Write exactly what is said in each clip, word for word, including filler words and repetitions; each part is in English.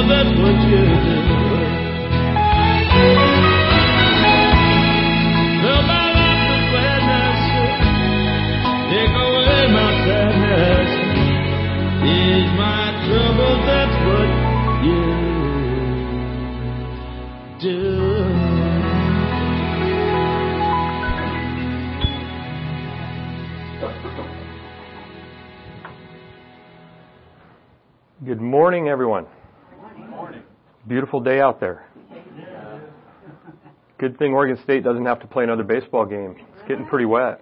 that's what you do. Fill my life with gladness, take away my sadness, ease my trouble, that's what you do. Good morning, everyone. Good morning. Beautiful day out there. Yeah. Good thing Oregon State doesn't have to play another baseball game. It's getting pretty wet.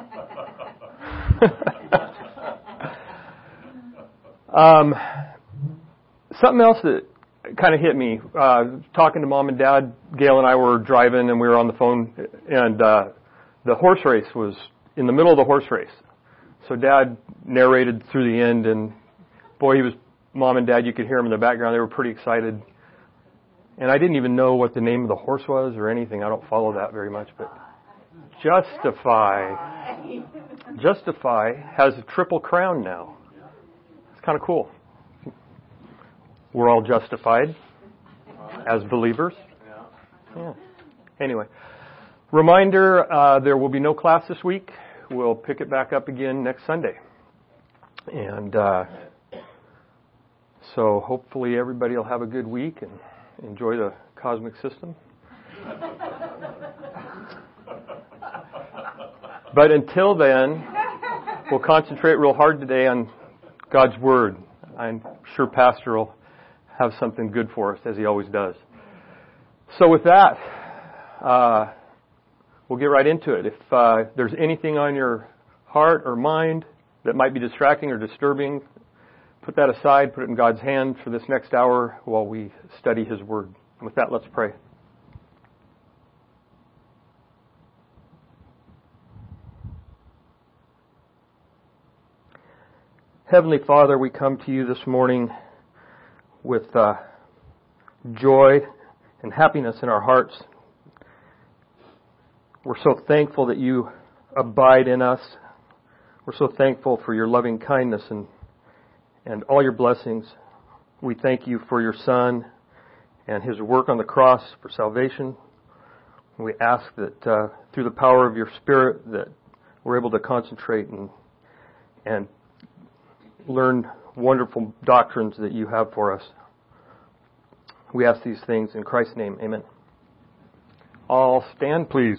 um, something else that kind of hit me, uh, talking to Mom and Dad, Gail and I were driving and we were on the phone, and uh, the horse race was in the middle of the horse race. So Dad narrated through the end, and boy, he was, Mom and Dad, you could hear them in the background. They were pretty excited. And I didn't even know what the name of the horse was or anything. I don't follow that very much. But Justify, Justify has a triple crown now. It's kind of cool. We're all justified as believers. Yeah. Anyway, reminder, uh, there will be no class this week. We'll pick it back up again next Sunday. And uh, so hopefully everybody will have a good week and enjoy the cosmic system. But until then, we'll concentrate real hard today on God's Word. I'm sure Pastor will have something good for us, as he always does. So with that, uh, we'll get right into it. If uh, there's anything on your heart or mind that might be distracting or disturbing, put that aside, put it in God's hand for this next hour while we study His Word. And with that, let's pray. Heavenly Father, we come to you this morning with uh, joy and happiness in our hearts. We're so thankful that you abide in us. We're so thankful for your loving kindness and and all your blessings. We thank you for your Son and His work on the cross for salvation. We ask that uh, through the power of your Spirit that we're able to concentrate and and learn wonderful doctrines that you have for us. We ask these things in Christ's name. Amen. All stand, please.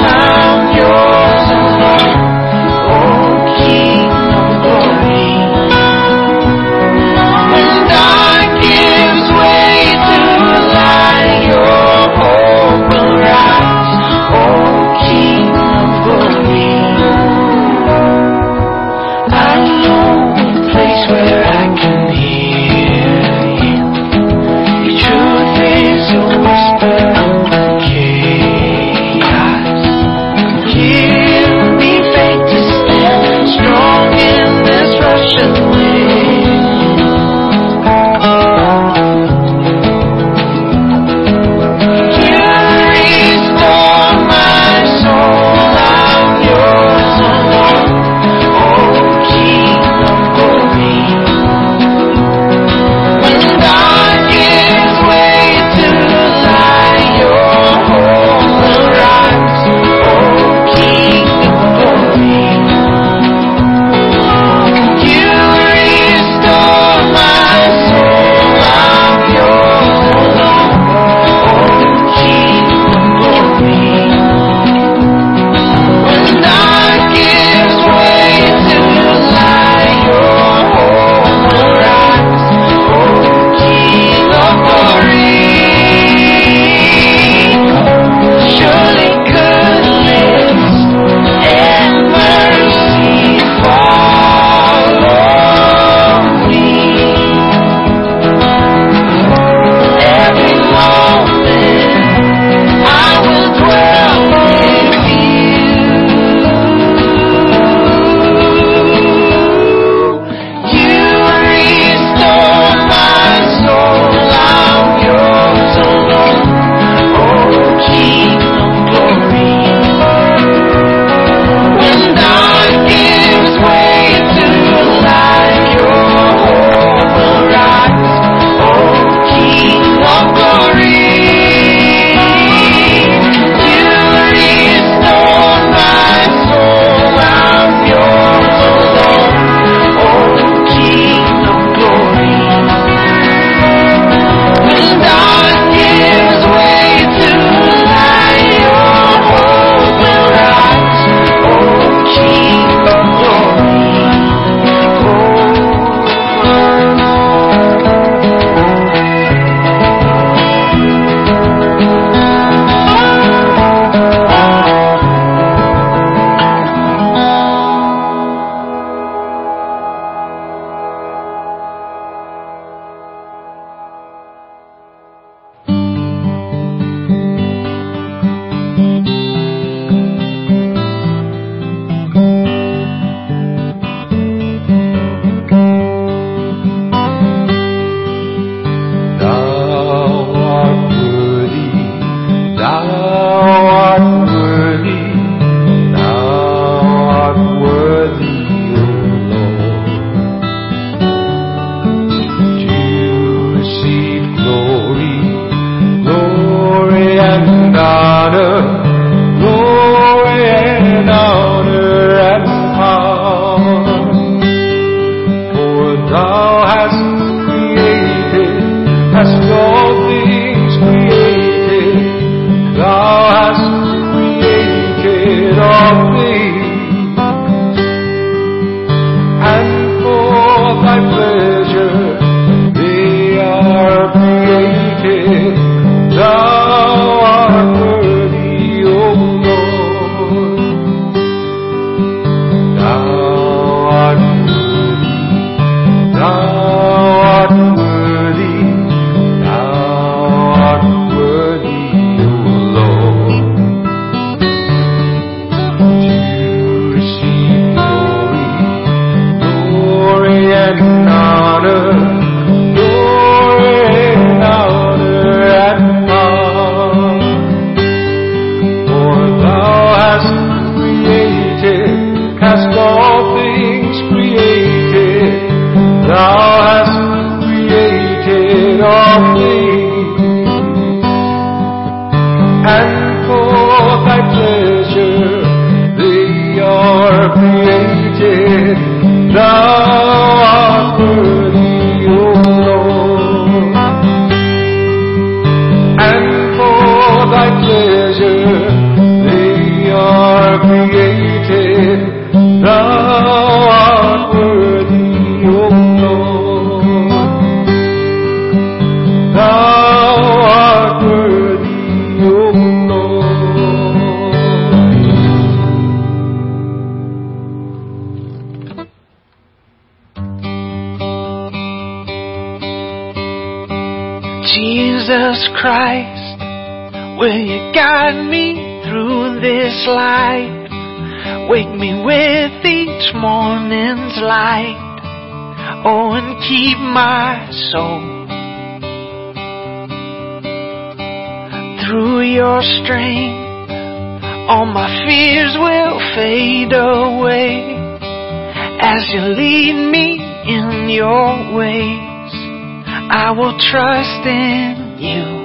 King of glory. Jesus Christ, will you guide me through this life? Wake me with each morning's light. Oh, and keep my soul. Through your strength, all my fears will fade away. As you lead me in your ways, I will trust in you.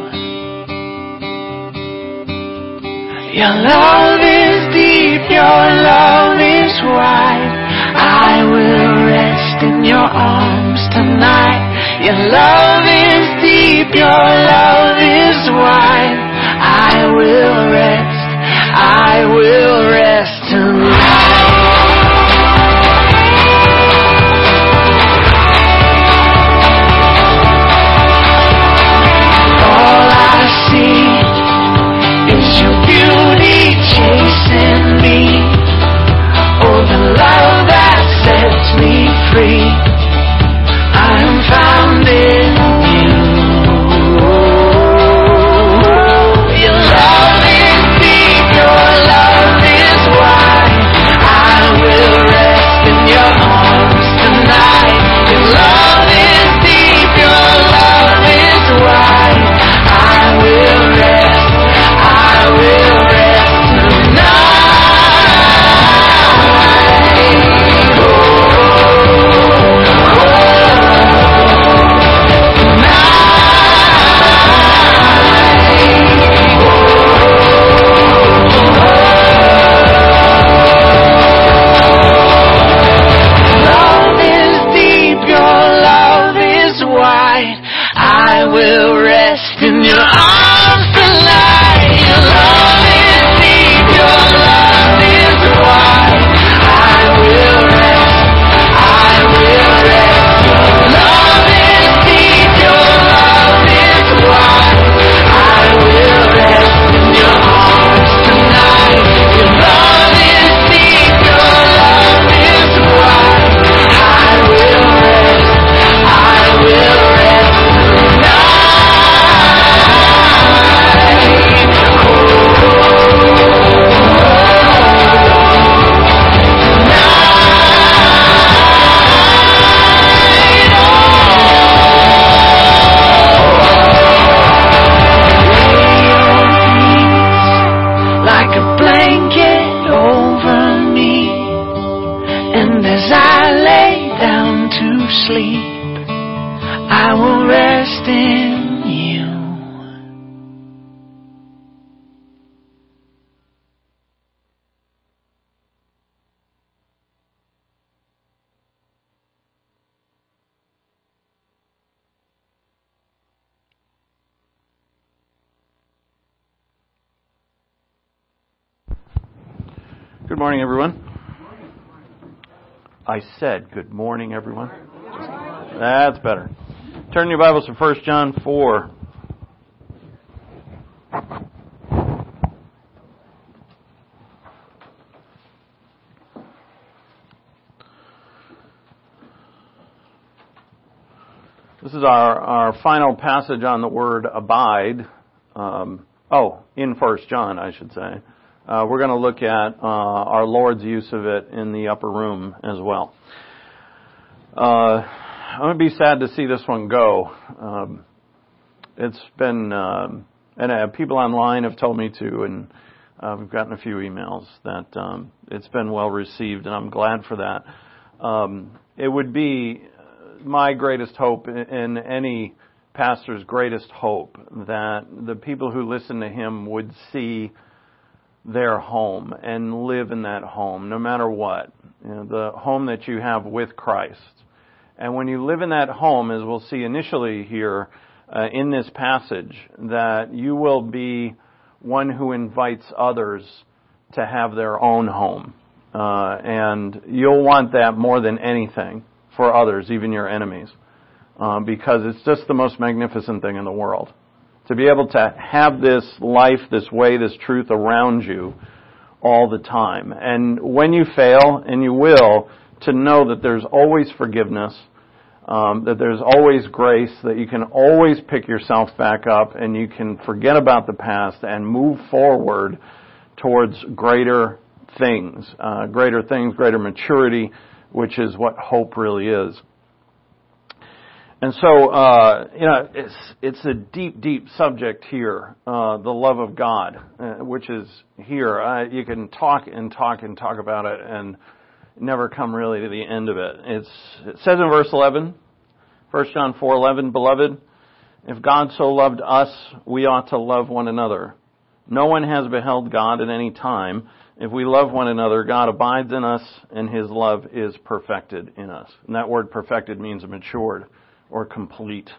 Your love is deep, your love is wide. I will rest in your arms tonight. Your love is deep, your love is wide. I will rest, I will rest tonight. All I see is your beauty chasing me. Oh, the love that sets me free. I am found in you. Your love is deep, your love is wide. I will rest in your arms tonight. Your love is deep, your love is wide. I will rest, I will rest tonight. Love is deep, your love is wide. I will rest in your arms tonight. Your love is deep, your love is wide. I will rest, I will rest. Your love is deep, your love is wide. I will rest in your arms tonight. Your love is deep, your love is wide. I will rest, I will rest tonight. Like a blanket over me, and as I lay down to sleep, I will rest in you. Good morning, everyone. I said good morning, everyone. That's better. Turn your Bibles to First John four. This is our, our final passage on the word abide. Um, oh, in First John, I should say. Uh, we're going to look at uh, our Lord's use of it in the upper room as well. Uh, I'm going to be sad to see this one go. Um, it's been, um, and uh, people online have told me to, and uh, we've gotten a few emails that um, it's been well received, and I'm glad for that. Um, it would be my greatest hope, and any pastor's greatest hope, that the people who listen to him would see their home and live in that home, no matter what. You know, the home that you have with Christ. And when you live in that home, as we'll see initially here uh, in this passage, that you will be one who invites others to have their own home. Uh, and you'll want that more than anything for others, even your enemies, uh, because it's just the most magnificent thing in the world. To be able to have this life, this way, this truth around you all the time. And when you fail, and you will, to know that there's always forgiveness, Um, that there's always grace, that you can always pick yourself back up and you can forget about the past and move forward towards greater things, uh, greater things, greater maturity, which is what hope really is. And so, uh, you know, it's it's a deep, deep subject here, uh, the love of God, uh, which is here. Uh, you can talk and talk and talk about it and never come really to the end of it. It's, it says in verse eleven, First John four eleven, Beloved, if God so loved us, we ought to love one another. No one has beheld God at any time. If we love one another, God abides in us, and His love is perfected in us. And that word perfected means matured or complete.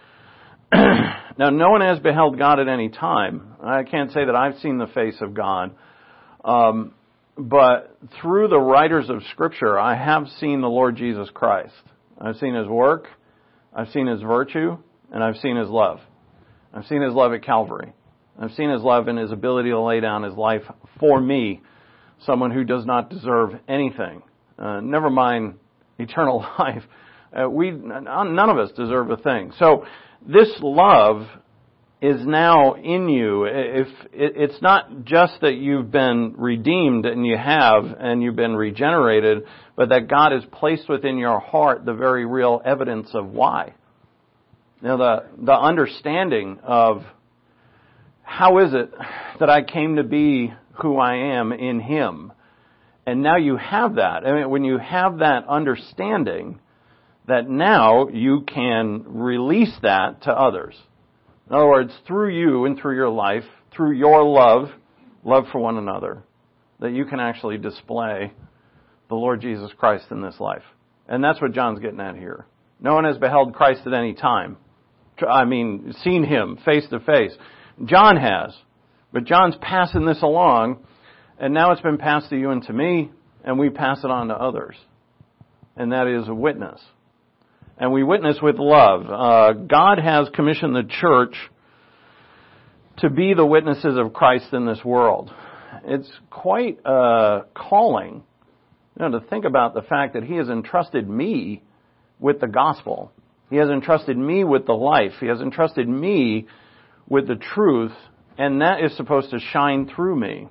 Now, no one has beheld God at any time. I can't say that I've seen the face of God. Um, But through the writers of Scripture, I have seen the Lord Jesus Christ. I've seen His work, I've seen His virtue, and I've seen His love. I've seen His love at Calvary. I've seen His love in His ability to lay down His life for me, someone who does not deserve anything. Uh, never mind eternal life. Uh, we none of us deserve a thing. So this love is now in you. If it's not just that you've been redeemed and you have and you've been regenerated, but that God has placed within your heart the very real evidence of why. Now the the understanding of how is it that I came to be who I am in Him. And now you have that. I mean, when you have that understanding, that now you can release that to others. In other words, through you and through your life, through your love, love for one another, that you can actually display the Lord Jesus Christ in this life. And that's what John's getting at here. No one has beheld Christ at any time. I mean, seen Him face to face. John has. But John's passing this along, and now it's been passed to you and to me, and we pass it on to others. And that is a witness. And we witness with love. Uh, God has commissioned the church to be the witnesses of Christ in this world. It's quite a calling, you know, to think about the fact that He has entrusted me with the gospel. He has entrusted me with the life. He has entrusted me with the truth, and that is supposed to shine through me.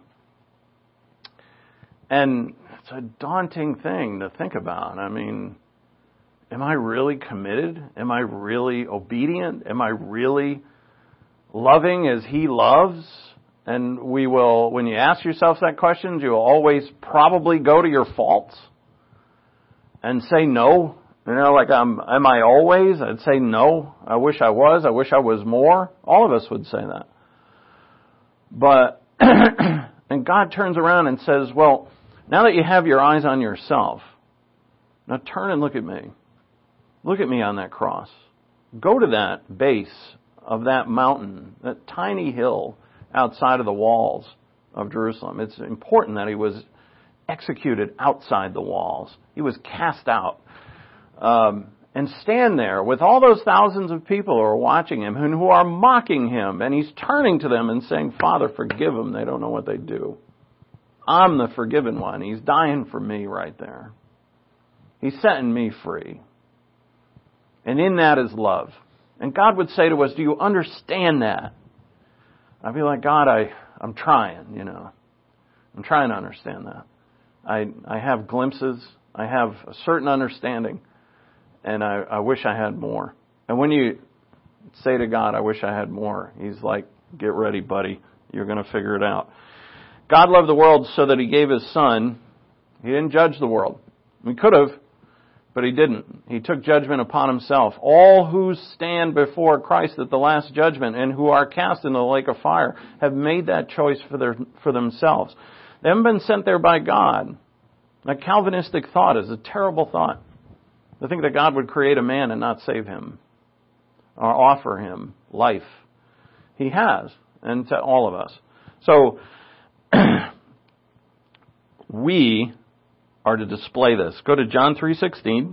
And it's a daunting thing to think about. I mean, am I really committed? Am I really obedient? Am I really loving as He loves? And we will, when you ask yourself that question, you will always probably go to your faults and say no. You know, like, um, am I always? I'd say no. I wish I was. I wish I was more. All of us would say that. But, and God turns around and says, well, now that you have your eyes on yourself, now turn and look at me. Look at me on that cross. Go to that base of that mountain, that tiny hill outside of the walls of Jerusalem. It's important that He was executed outside the walls. He was cast out. Um, and stand there with all those thousands of people who are watching Him and who are mocking Him. And He's turning to them and saying, Father, forgive them. They don't know what they do. I'm the forgiven one. He's dying for me right there. He's setting me free. And in that is love. And God would say to us, do you understand that? I'd be like, God, I, I'm trying, you know. I'm trying to understand that. I, I have glimpses. I have a certain understanding. And I, I wish I had more. And when you say to God, I wish I had more, He's like, get ready, buddy. You're going to figure it out. God loved the world so that He gave His Son. He didn't judge the world. He could have, but He didn't. He took judgment upon Himself. All who stand before Christ at the last judgment and who are cast into the lake of fire have made that choice for their for themselves. They haven't been sent there by God. A Calvinistic thought is a terrible thought. To think that God would create a man and not save him or offer him life. He has, and to all of us. So, we are to display this. Go to John three sixteen.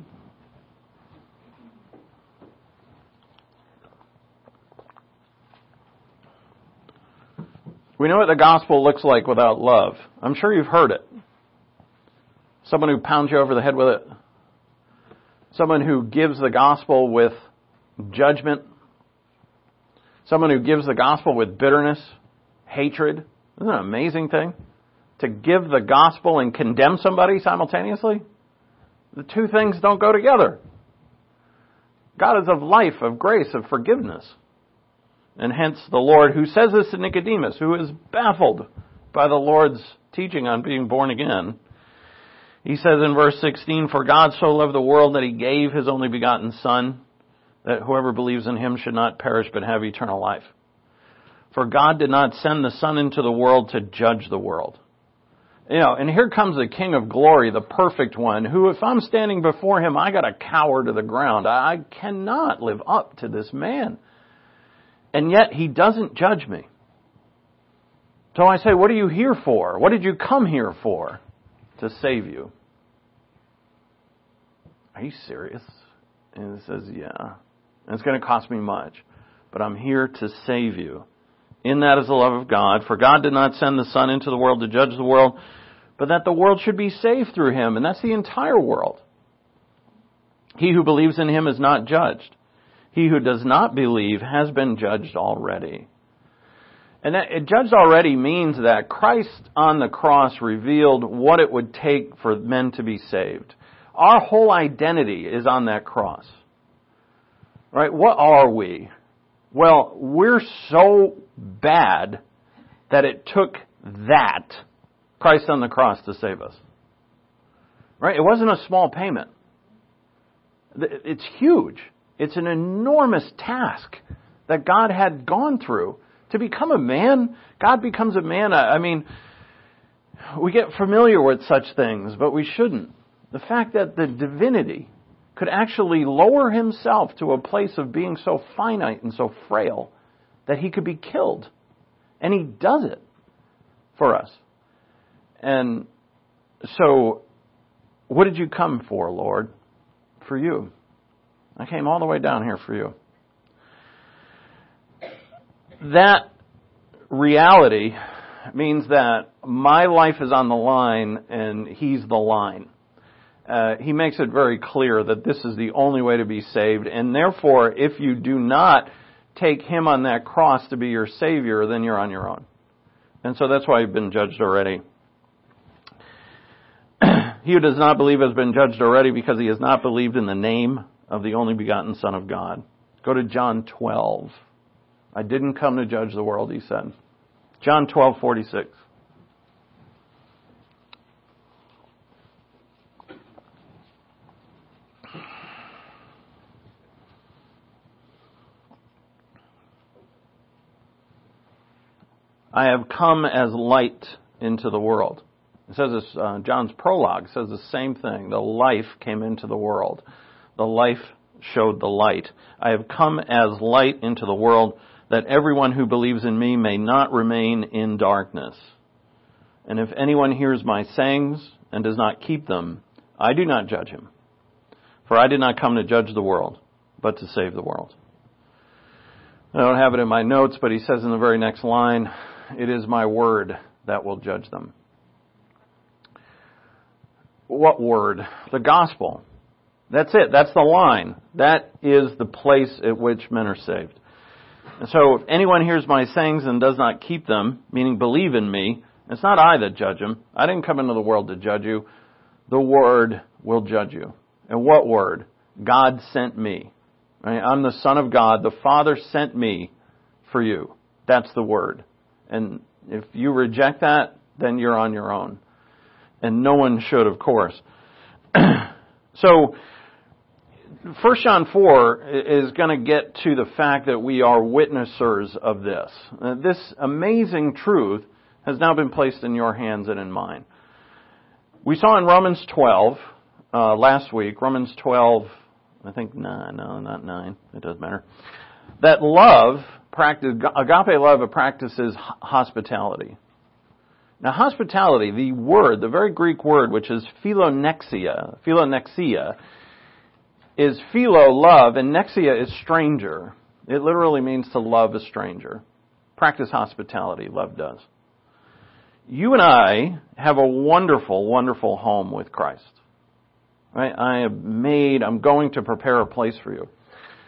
We know what the gospel looks like without love. I'm sure you've heard it. Someone who pounds you over the head with it. someone who gives the gospel with judgment, someone who gives the gospel with bitterness, hatred. Isn't that an amazing thing? To give the gospel and condemn somebody simultaneously? The two things don't go together. God is of life, of grace, of forgiveness. And hence the Lord, who says this to Nicodemus, who is baffled by the Lord's teaching on being born again, he says in verse sixteen, "For God so loved the world that he gave his only begotten Son, that whoever believes in him should not perish but have eternal life. For God did not send the Son into the world to judge the world." You know, and here comes the King of Glory, the perfect one, who if I'm standing before him, I got to cower to the ground. I cannot live up to this man. And yet he doesn't judge me. So I say, what are you here for? What did you come here for? To save you. Are you serious? And it says, yeah. And it's going to cost me much. But I'm here to save you. In that is the love of God. For God did not send the Son into the world to judge the world, but that the world should be saved through him. And that's the entire world. He who believes in him is not judged. He who does not believe has been judged already. And that it judged already means that Christ on the cross revealed what it would take for men to be saved. Our whole identity is on that cross. Right? What are we? Well, we're so bad that it took that, Christ on the cross, to save us. Right? It wasn't a small payment. It's huge. It's an enormous task that God had gone through. To become a man, God becomes a man. I mean, we get familiar with such things, but we shouldn't. The fact that the divinity could actually lower himself to a place of being so finite and so frail that he could be killed. And he does it for us. And so, what did you come for, Lord? For you. I came all the way down here for you. That reality means that my life is on the line and he's the line. Uh, he makes it very clear that this is the only way to be saved. And therefore, if you do not take him on that cross to be your Savior, then you're on your own. And so that's why you've been judged already. He who does not believe has been judged already because he has not believed in the name of the only begotten Son of God. Go to John twelve. I didn't come to judge the world, he said. John twelve forty-six. I have come as light into the world. It says this, uh, John's prologue says the same thing. The life came into the world. The life showed the light. I have come as light into the world, that everyone who believes in me may not remain in darkness. And if anyone hears my sayings and does not keep them, I do not judge him. For I did not come to judge the world, but to save the world. I don't have it in my notes, but he says in the very next line, it is my word that will judge them. What word? The gospel. That's it. That's the line. That is the place at which men are saved. And so if anyone hears my sayings and does not keep them, meaning believe in me, it's not I that judge him. I didn't come into the world to judge you. The Word will judge you. And what Word? God sent me. Right? I'm the Son of God. The Father sent me for you. That's the Word. And if you reject that, then you're on your own. And no one should, of course. So, First John four is going to get to the fact that we are witnessers of this. Uh, this amazing truth has now been placed in your hands and in mine. We saw in Romans twelve uh, last week, Romans twelve, I think nine, no, not nine, it doesn't matter, that love, practice, agape love practices hospitality. Now, hospitality, the word, the very Greek word, which is philonexia, philonexia, is philo, love, and nexia is stranger. It literally means to love a stranger. Practice hospitality, love does. You and I have a wonderful, wonderful home with Christ. Right? I have made, I'm going to prepare a place for you.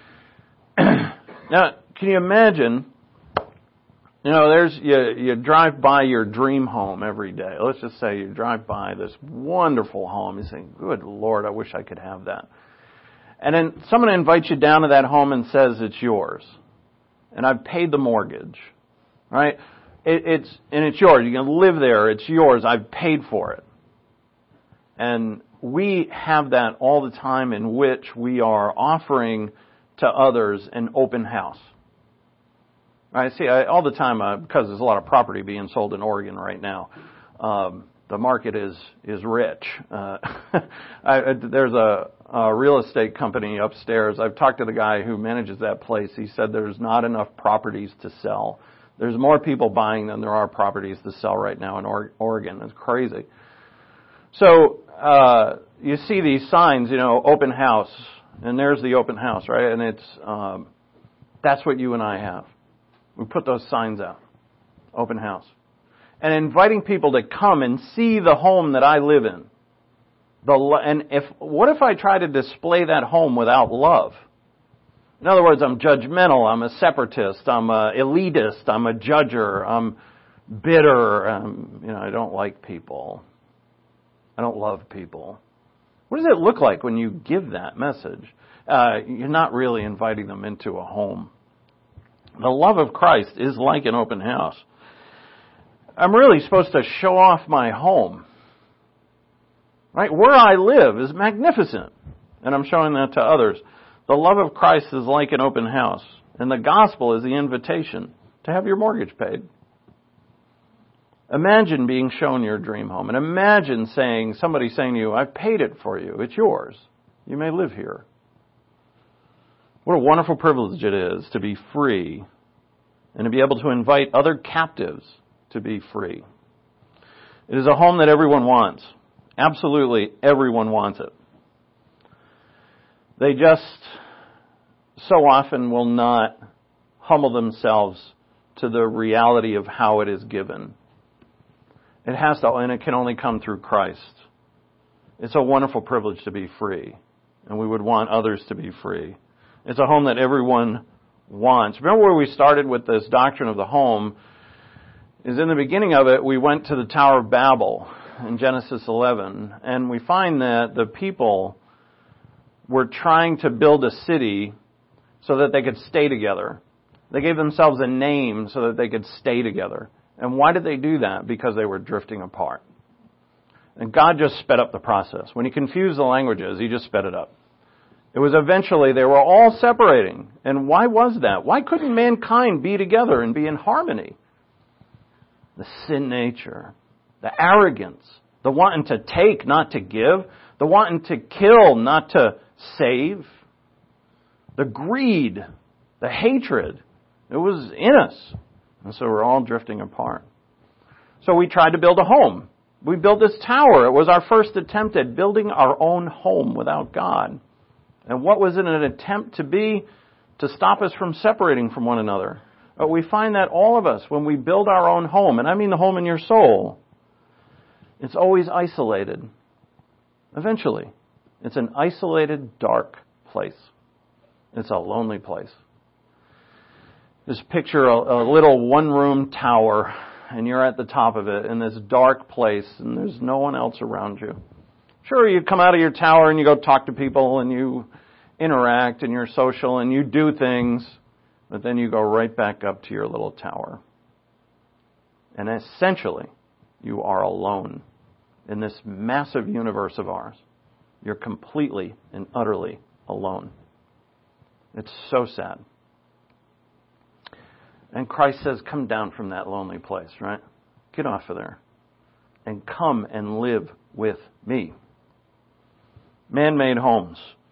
Now, can you imagine, you know, there's, you, you drive by your dream home every day. Let's just say you drive by this wonderful home. You think, good Lord, I wish I could have that. And then someone invites you down to that home and says it's yours. And I've paid the mortgage. Right? It, it's, and it's yours. You can live there. It's yours. I've paid for it. And we have that all the time, in which we are offering to others an open house. I see I, all the time, uh, because there's a lot of property being sold in Oregon right now. Um, the market is is rich. Uh, I, there's a, a real estate company upstairs. I've talked to the guy who manages that place. He said there's not enough properties to sell. There's more people buying than there are properties to sell right now in or- Oregon. It's crazy. So uh, you see these signs, you know, open house, and there's the open house, right? And it's um, that's what you and I have. We put those signs out, open house, and inviting people to come and see the home that I live in. The and if what if I try to display that home without love? In other words, I'm judgmental. I'm a separatist. I'm a elitist. I'm a judger. I'm bitter. Um, you know, I don't like people. I don't love people. What does it look like when you give that message? Uh, you're not really inviting them into a home. The love of Christ is like an open house. I'm really supposed to show off my home. Right? Where I live is magnificent. And I'm showing that to others. The love of Christ is like an open house. And the gospel is the invitation to have your mortgage paid. Imagine being shown your dream home. And imagine saying, somebody saying to you, I've paid it for you. It's yours. You may live here. What a wonderful privilege it is to be free and to be able to invite other captives to be free. It is a home that everyone wants. Absolutely everyone wants it. They just so often will not humble themselves to the reality of how it is given. It has to, and it can only come through Christ. It's a wonderful privilege to be free, and we would want others to be free. It's a home that everyone wants. Remember where we started with this doctrine of the home? Is in the beginning of it, we went to the Tower of Babel in Genesis eleven, and we find that the people were trying to build a city so that they could stay together. They gave themselves a name so that they could stay together. And why did they do that? Because they were drifting apart. And God just sped up the process. When He confused the languages, He just sped it up. It was eventually they were all separating. And why was that? Why couldn't mankind be together and be in harmony? The sin nature, the arrogance, the wanting to take, not to give, the wanting to kill, not to save, the greed, the hatred. It was in us. And so we're all drifting apart. So we tried to build a home. We built this tower. It was our first attempt at building our own home without God. And what was it an attempt to be? To stop us from separating from one another. But we find that all of us, when we build our own home, and I mean the home in your soul, it's always isolated. Eventually. It's an isolated, dark place. It's a lonely place. Just picture a, a little one-room tower, and you're at the top of it in this dark place, and there's no one else around you. Sure, you come out of your tower and you go talk to people, and you interact, and you're social, and you do things, but then you go right back up to your little tower. And essentially, you are alone in this massive universe of ours. You're completely and utterly alone. It's so sad. And Christ says, come down from that lonely place, right? Get off of there. And come and live with me. Man-made homes.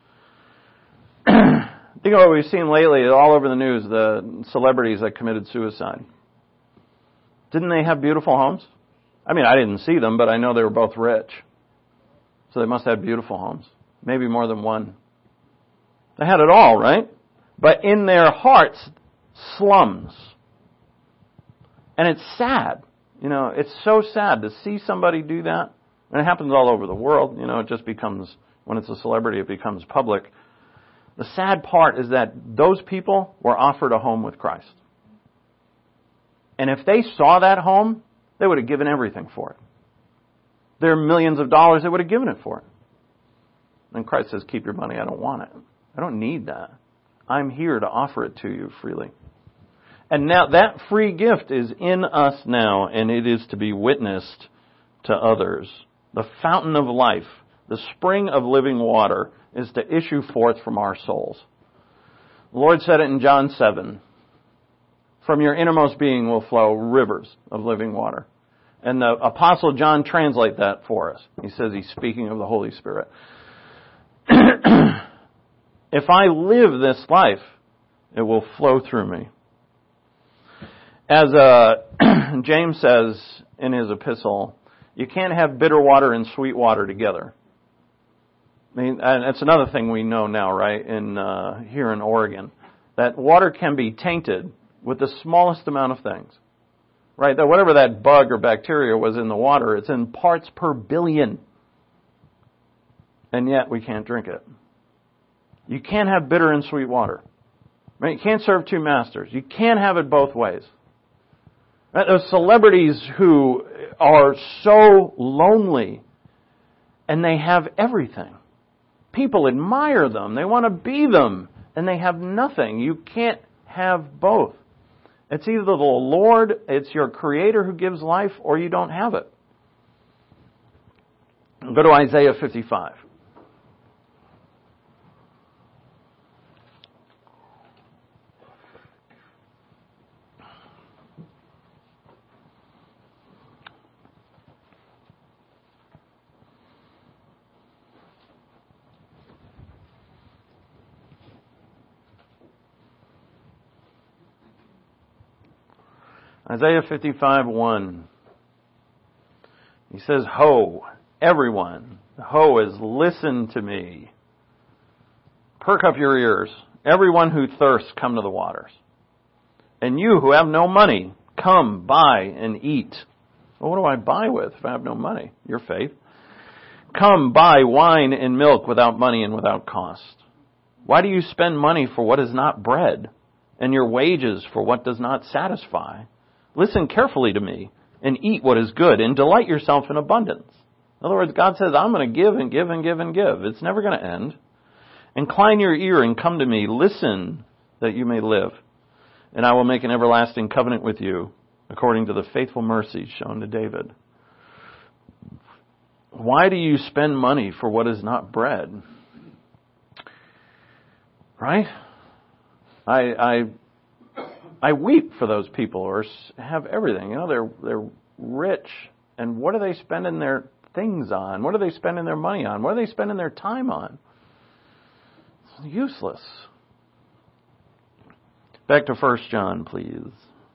Think of what we've seen lately all over the news, the celebrities that committed suicide. Didn't they have beautiful homes? I mean, I didn't see them, but I know they were both rich. So they must have beautiful homes. Maybe more than one. They had it all, right? But in their hearts, slums. And it's sad. You know, it's so sad to see somebody do that. And it happens all over the world. You know, it just becomes When it's a celebrity, it becomes public. The sad part is that those people were offered a home with Christ. And if they saw that home, they would have given everything for it. There are millions of dollars, they would have given it for it. And Christ says, keep your money, I don't want it. I don't need that. I'm here to offer it to you freely. And now that free gift is in us now, and it is to be witnessed to others. The fountain of life, the spring of living water, is to issue forth from our souls. The Lord said it in John seven. From your innermost being will flow rivers of living water. And the Apostle John translates that for us. He says he's speaking of the Holy Spirit. If I live this life, it will flow through me. As uh, James says in his epistle, you can't have bitter water and sweet water together. I mean, and it's another thing we know now, right, in uh, here in Oregon, that water can be tainted with the smallest amount of things. Right, that whatever that bug or bacteria was in the water, it's in parts per billion. And yet we can't drink it. You can't have bitter and sweet water. Right? You can't serve two masters. You can't have it both ways. Right? Those celebrities who are so lonely and they have everything. People admire them. They want to be them. And they have nothing. You can't have both. It's either the Lord, it's your Creator who gives life, or you don't have it. Go to Isaiah fifty-five. Isaiah fifty-five one. He says, Ho, everyone. Ho is listen to me. Perk up your ears. Everyone who thirsts, come to the waters. And you who have no money, come, buy and eat. Well, what do I buy with if I have no money? Your faith. Come, buy wine and milk without money and without cost. Why do you spend money for what is not bread, and your wages for what does not satisfy? Listen carefully to me, and eat what is good, and delight yourself in abundance. In other words, God says, I'm going to give and give and give and give. It's never going to end. Incline your ear and come to me. Listen that you may live. And I will make an everlasting covenant with you, according to the faithful mercies shown to David. Why do you spend money for what is not bread? Right? I... I I weep for those people who have everything. You know, they're they're rich, and what are they spending their things on? What are they spending their money on? What are they spending their time on? It's useless. Back to First John, please.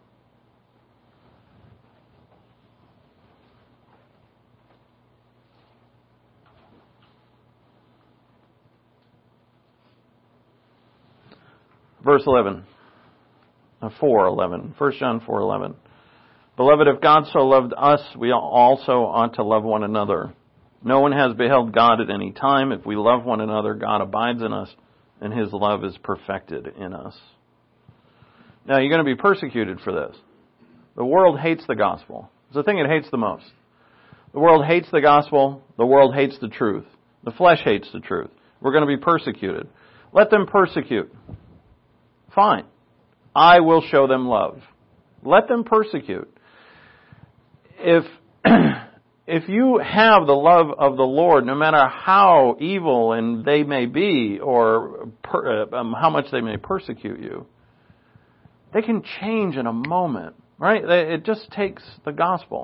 Verse eleven. four eleven. First John four eleven. Beloved, if God so loved us, we also ought to love one another. No one has beheld God at any time. If we love one another, God abides in us, and His love is perfected in us. Now, you're going to be persecuted for this. The world hates the gospel. It's the thing it hates the most. The world hates the gospel. The world hates the truth. The flesh hates the truth. We're going to be persecuted. Let them persecute. Fine. I will show them love. Let them persecute. If if you have the love of the Lord, no matter how evil and they may be, or per, um, how much they may persecute you, they can change in a moment, right? It just takes the gospel.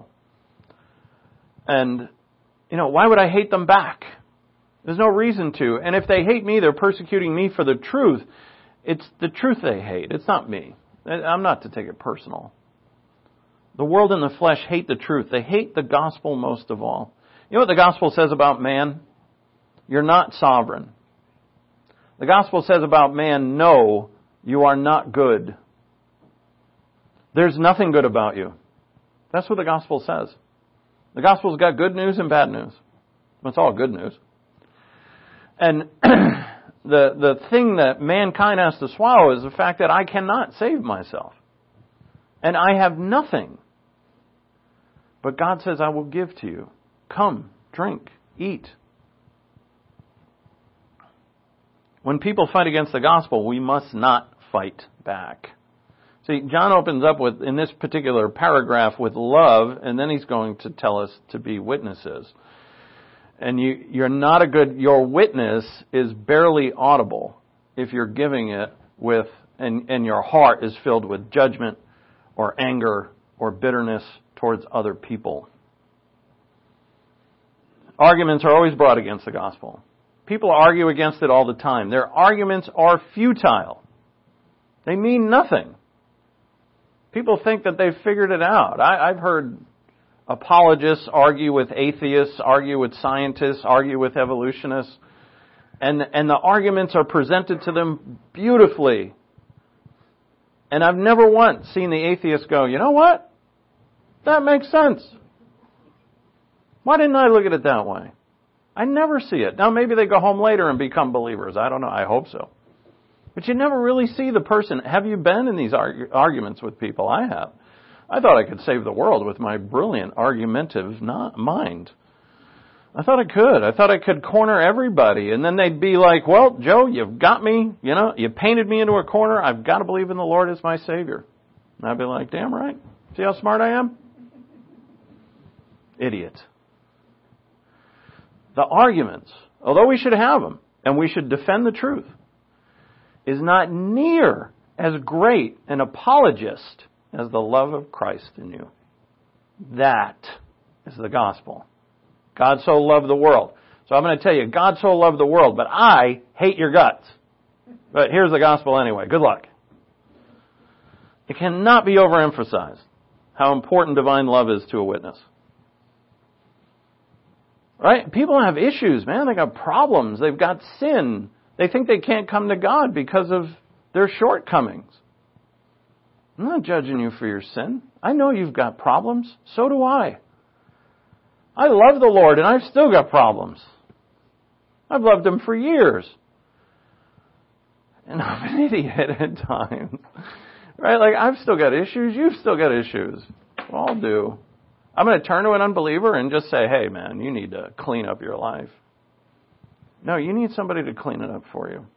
And, you know, why would I hate them back? There's no reason to. And if they hate me, they're persecuting me for the truth. It's the truth they hate. It's not me. I'm not to take it personal. The world and the flesh hate the truth. They hate the gospel most of all. You know what the gospel says about man? You're not sovereign. The gospel says about man, no, you are not good. There's nothing good about you. That's what the gospel says. The gospel's got good news and bad news. It's all good news. And the the thing that mankind has to swallow is the fact that I cannot save myself. And I have nothing. But God says, I will give to you. Come, drink, eat. When people fight against the gospel, we must not fight back. See, John opens up with, in this particular paragraph, with love, and then he's going to tell us to be witnesses. And you, you're not a good, your witness is barely audible if you're giving it with, and, and your heart is filled with judgment or anger or bitterness towards other people. Arguments are always brought against the gospel. People argue against it all the time. Their arguments are futile. They mean nothing. People think that they've figured it out. I, I've heard apologists argue with atheists, argue with scientists, argue with evolutionists, and, and the arguments are presented to them beautifully. And I've never once seen the atheist go, you know what? That makes sense. Why didn't I look at it that way? I never see it. Now maybe they go home later and become believers. I don't know. I hope so. But you never really see the person. Have you been in these argu- arguments with people? I have. I thought I could save the world with my brilliant argumentative not mind. I thought I could. I thought I could corner everybody. And then they'd be like, well, Joe, you've got me. You know, you painted me into a corner. I've got to believe in the Lord as my Savior. And I'd be like, damn right. See how smart I am? Idiot. The arguments, although we should have them, and we should defend the truth, is not near as great an apologist as the love of Christ in you. That is the gospel. God so loved the world. So I'm going to tell you, God so loved the world, but I hate your guts. But here's the gospel anyway. Good luck. It cannot be overemphasized how important divine love is to a witness. Right? People have issues, man. They got problems. They've got sin. They think they can't come to God because of their shortcomings. I'm not judging you for your sin. I know you've got problems. So do I. I love the Lord, and I've still got problems. I've loved Him for years. And I'm an idiot at times. Right? Like, I've still got issues. You've still got issues. We all do. I'm going to turn to an unbeliever and just say, hey, man, you need to clean up your life. No, you need somebody to clean it up for you.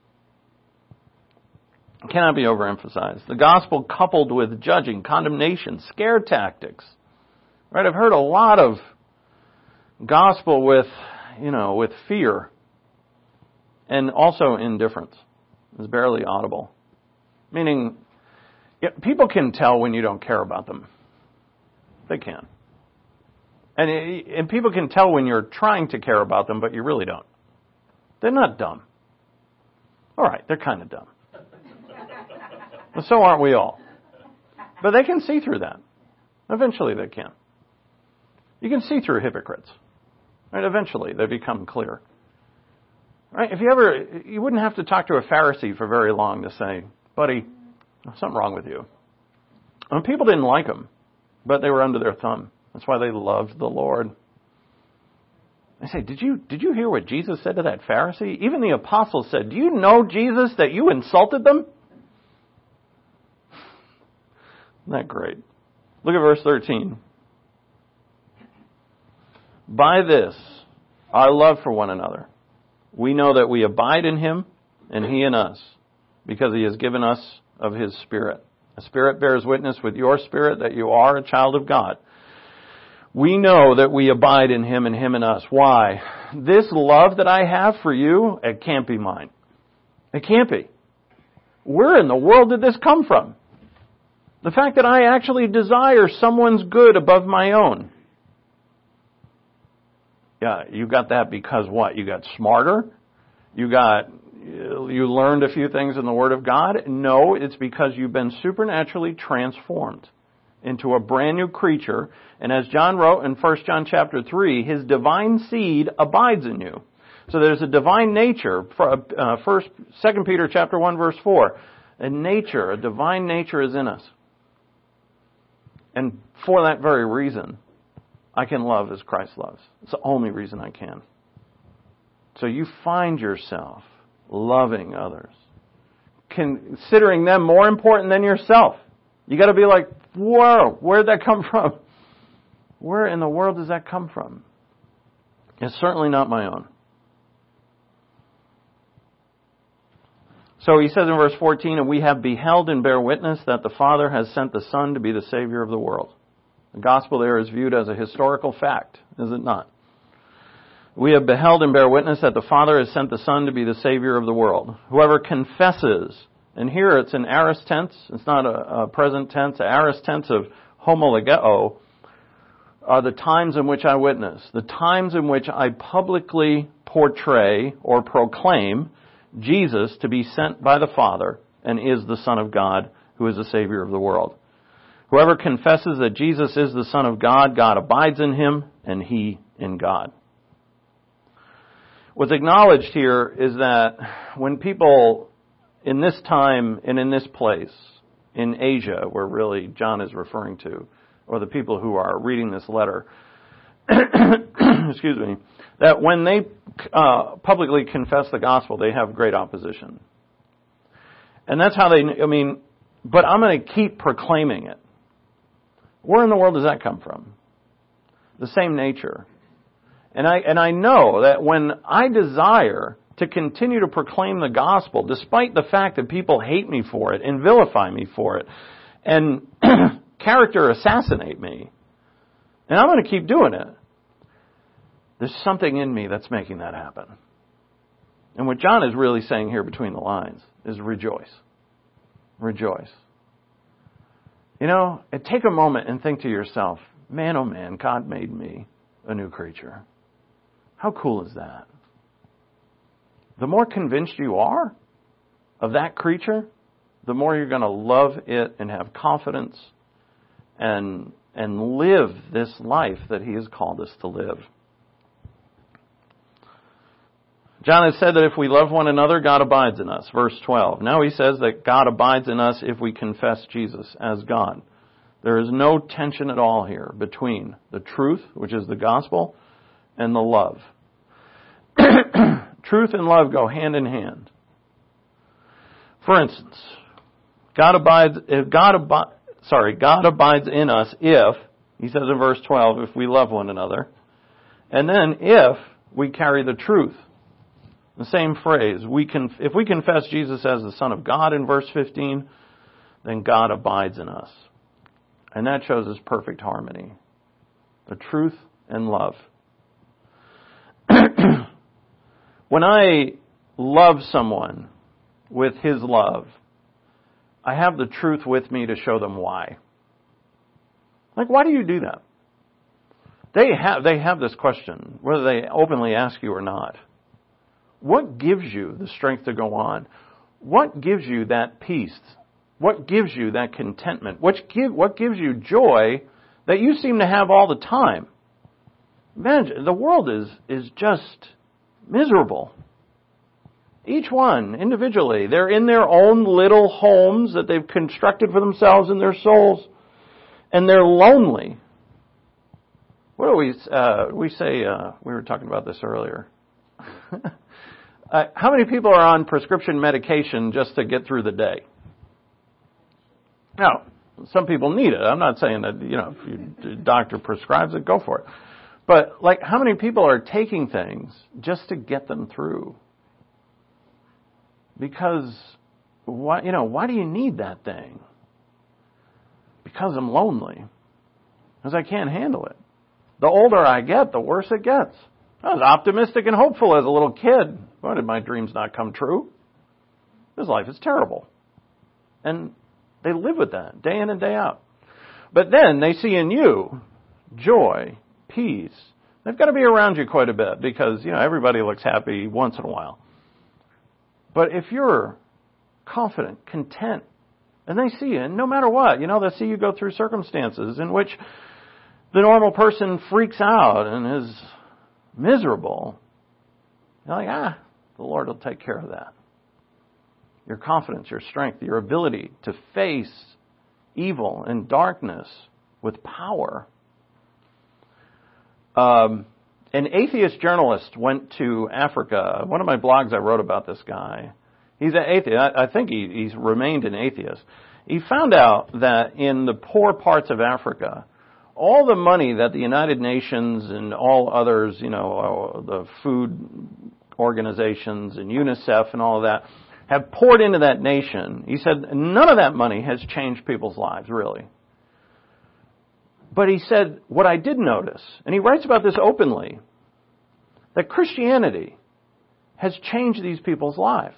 It cannot be overemphasized. The gospel coupled with judging, condemnation, scare tactics. Right? I've heard a lot of gospel with, you know, with fear and also indifference. It's barely audible. Meaning, yeah, people can tell when you don't care about them. They can. And, and people can tell when you're trying to care about them, but you really don't. They're not dumb. All right, they're kind of dumb. But so aren't we all. But they can see through that. Eventually they can. You can see through hypocrites. Right? Eventually they become clear. Right? If you ever, you wouldn't have to talk to a Pharisee for very long to say, buddy, there's something wrong with you. And people didn't like him, but they were under their thumb. That's why they loved the Lord. I say, did you did you hear what Jesus said to that Pharisee? Even the apostles said, do you know, Jesus, that you insulted them? Isn't that great? Look at verse thirteen. By this, our love for one another, we know that we abide in Him and He in us, because He has given us of His Spirit. A Spirit bears witness with your spirit that you are a child of God. We know that we abide in Him and Him in us. Why? This love that I have for you, it can't be mine. It can't be. Where in the world did this come from? The fact that I actually desire someone's good above my own. Yeah, you got that because what? You got smarter? You got, you learned a few things in the Word of God? No, it's because you've been supernaturally transformed into a brand new creature. And as John wrote in First John chapter three, His divine seed abides in you. So there's a divine nature. Uh, First, Second Peter chapter one verse four. A nature, a divine nature is in us. And for that very reason, I can love as Christ loves. It's the only reason I can. So you find yourself loving others, considering them more important than yourself. You got to be like, whoa, where'd that come from? Where in the world does that come from? It's certainly not my own. So he says in verse fourteen, and we have beheld and bear witness that the Father has sent the Son to be the Savior of the world. The gospel there is viewed as a historical fact, is it not? We have beheld and bear witness that the Father has sent the Son to be the Savior of the world. Whoever confesses, and here it's an aorist tense, it's not a, a present tense, an aorist tense of homologeo, are the times in which I witness, the times in which I publicly portray or proclaim Jesus to be sent by the Father and is the Son of God, who is the Savior of the world. Whoever confesses that Jesus is the Son of God, God abides in him, and he in God. What's acknowledged here is that when people in this time and in this place, in Asia, where really John is referring to, or the people who are reading this letter, excuse me, that when they uh, publicly confess the gospel, they have great opposition. And that's how they, I mean, but I'm going to keep proclaiming it. Where in the world does that come from? The same nature. And I, and I know that when I desire to continue to proclaim the gospel, despite the fact that people hate me for it and vilify me for it and character assassinate me, and I'm going to keep doing it, there's something in me that's making that happen. And what John is really saying here between the lines is rejoice. Rejoice. You know, and take a moment and think to yourself, man, oh man, God made me a new creature. How cool is that? The more convinced you are of that creature, the more you're going to love it and have confidence and and live this life that He has called us to live. John has said that if we love one another, God abides in us. Verse twelve. Now he says that God abides in us if we confess Jesus as God. There is no tension at all here between the truth, which is the gospel, and the love. Truth and love go hand in hand. For instance, God abides, if God abides, sorry, God abides in us if, he says in verse twelve, if we love one another. And then if we carry the truth. The same phrase. We can, if we confess Jesus as the Son of God in verse fifteen, then God abides in us. And that shows us perfect harmony. The truth and love. When I love someone with His love, I have the truth with me to show them why. Like, why do you do that? They have, they have this question, whether they openly ask you or not. What gives you the strength to go on? What gives you that peace? What gives you that contentment? What, give, what gives you joy that you seem to have all the time? Imagine, the world is, is just miserable. Each one, individually, they're in their own little homes that they've constructed for themselves in their souls, and they're lonely. What do we, uh, we say, uh, we were talking about this earlier. Uh, how many people are on prescription medication just to get through the day? Now, some people need it. I'm not saying that, you know, if your doctor prescribes it, go for it. But, like, how many people are taking things just to get them through? Because, why, you know, why do you need that thing? Because I'm lonely. Because I can't handle it. The older I get, the worse it gets. I was optimistic and hopeful as a little kid. Why did my dreams not come true? This life is terrible. And they live with that day in and day out. But then they see in you joy, peace. They've got to be around you quite a bit because, you know, everybody looks happy once in a while. But if you're confident, content, and they see you, and no matter what, you know, they see you go through circumstances in which the normal person freaks out and is miserable. You're like, ah, the Lord will take care of that. Your confidence, your strength, your ability to face evil and darkness with power. Um, An atheist journalist went to Africa. One of my blogs I wrote about this guy. He's an atheist. I think he, he's remained an atheist. He found out that in the poor parts of Africa, all the money that the United Nations and all others, you know, the food organizations and UNICEF and all of that, have poured into that nation. He said none of that money has changed people's lives, really. But he said, what I did notice, and he writes about this openly, that Christianity has changed these people's lives.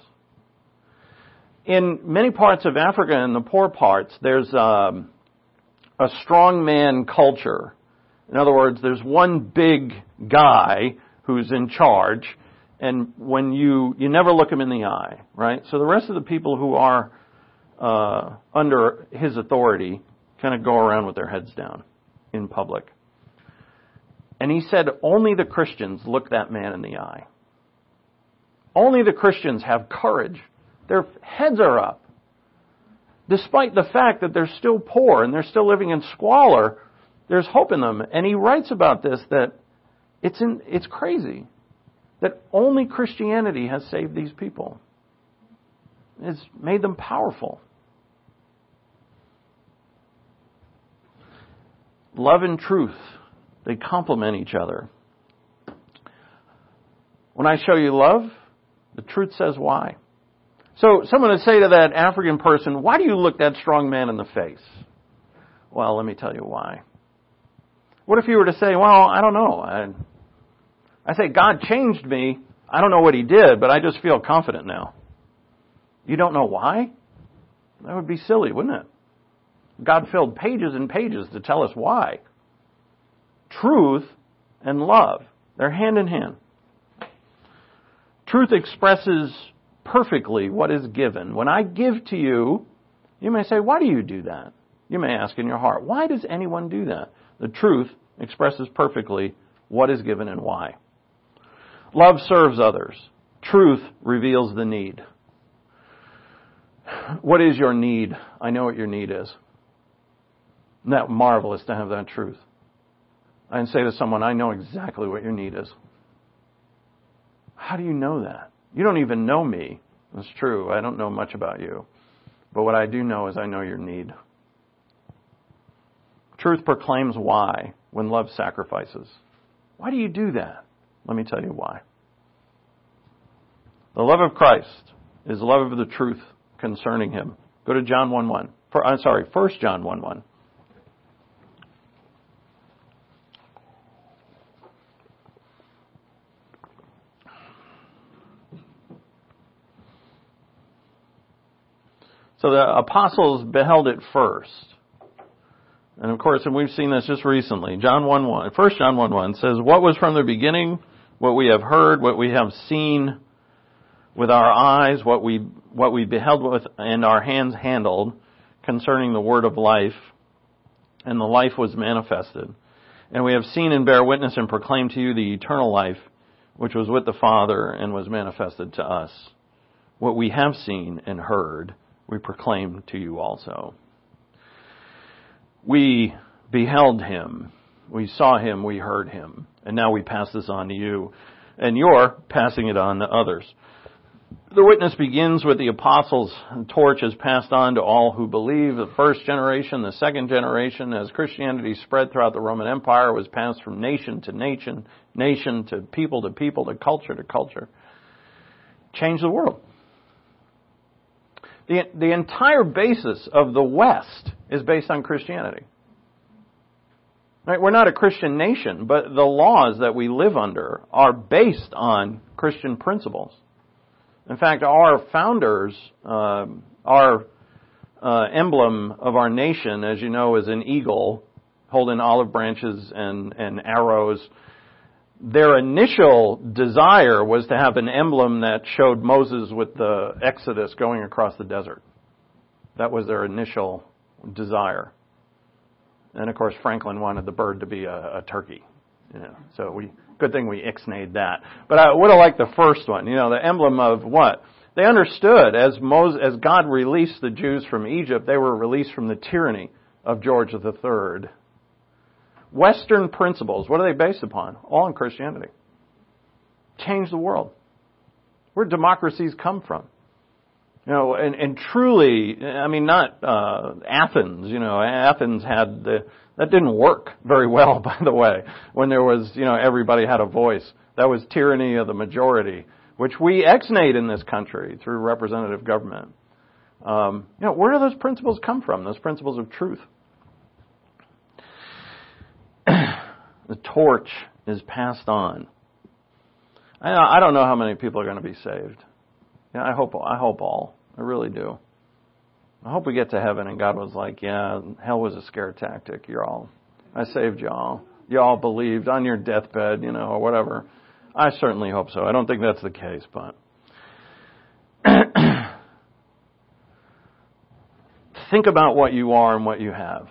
In many parts of Africa, in the poor parts, there's um, a strongman culture. In other words, there's one big guy who's in charge, and when you you never look him in the eye, right? So the rest of the people who are uh, under his authority kind of go around with their heads down in public. And he said only the Christians look that man in the eye. Only the Christians have courage. Their heads are up. Despite the fact that they're still poor and they're still living in squalor, there's hope in them. And he writes about this, that it's in, it's crazy that only Christianity has saved these people. It's made them powerful. Love and truth, they complement each other. When I show you love, the truth says why. So someone would say to that African person, why do you look that strong man in the face? Well, let me tell you why. What if you were to say, well, I don't know. I, I say, God changed me. I don't know what he did, but I just feel confident now. You don't know why? That would be silly, wouldn't it? God filled pages and pages to tell us why. Truth and love, they're hand in hand. Truth expresses perfectly what is given. When I give to you, you may say, why do you do that? You may ask in your heart, why does anyone do that? The truth expresses perfectly what is given and why. Love serves others. Truth reveals the need. What is your need? I know what your need is. Isn't that marvelous to have that truth? I can say to someone, I know exactly what your need is. How do you know that? You don't even know me. That's true. I don't know much about you. But what I do know is I know your need. Truth proclaims why when love sacrifices. Why do you do that? Let me tell you why. The love of Christ is love of the truth concerning him. Go to John one one. For, I'm sorry, First John one one. So the apostles beheld it first. And of course, and we've seen this just recently. John one one, First John one one says, what was from the beginning, what we have heard, what we have seen with our eyes, what we what we beheld with and our hands handled concerning the word of life, and the life was manifested. And we have seen and bear witness and proclaim to you the eternal life, which was with the Father and was manifested to us. What we have seen and heard, we proclaim to you also. We beheld him, we saw him, we heard him, and now we pass this on to you, and you're passing it on to others. The witness begins with the apostles. The torch is passed on to all who believe. The first generation, the second generation, as Christianity spread throughout the Roman Empire, was passed from nation to nation, nation to people to people, to culture to culture. Changed the world. The, the entire basis of the West is based on Christianity. Right? We're not a Christian nation, but the laws that we live under are based on Christian principles. In fact, our founders, uh, our uh, emblem of our nation, as you know, is an eagle holding olive branches and, and arrows. Their initial desire was to have an emblem that showed Moses with the Exodus going across the desert. That was their initial desire. And of course, Franklin wanted the bird to be a, a turkey. You know, so we, good thing we ixnayed that. But I would have liked the first one. You know, the emblem of what? They understood as Moses, as God released the Jews from Egypt, they were released from the tyranny of George the Third. Western principles, what are they based upon? All in Christianity. Change the world. Where democracies come from. You know, and, and truly, I mean, not uh, Athens. You know, Athens had the that didn't work very well, by the way. When there was, you know, everybody had a voice. That was tyranny of the majority, which we exnate in this country through representative government. Um, you know, where do those principles come from? Those principles of truth. The torch is passed on. I, I don't know how many people are going to be saved. Yeah, I hope I hope all. I really do. I hope we get to heaven and God was like, yeah, hell was a scare tactic. You're all, I saved y'all. You all believed on your deathbed, you know, or whatever. I certainly hope so. I don't think that's the case, but think about what you are and what you have.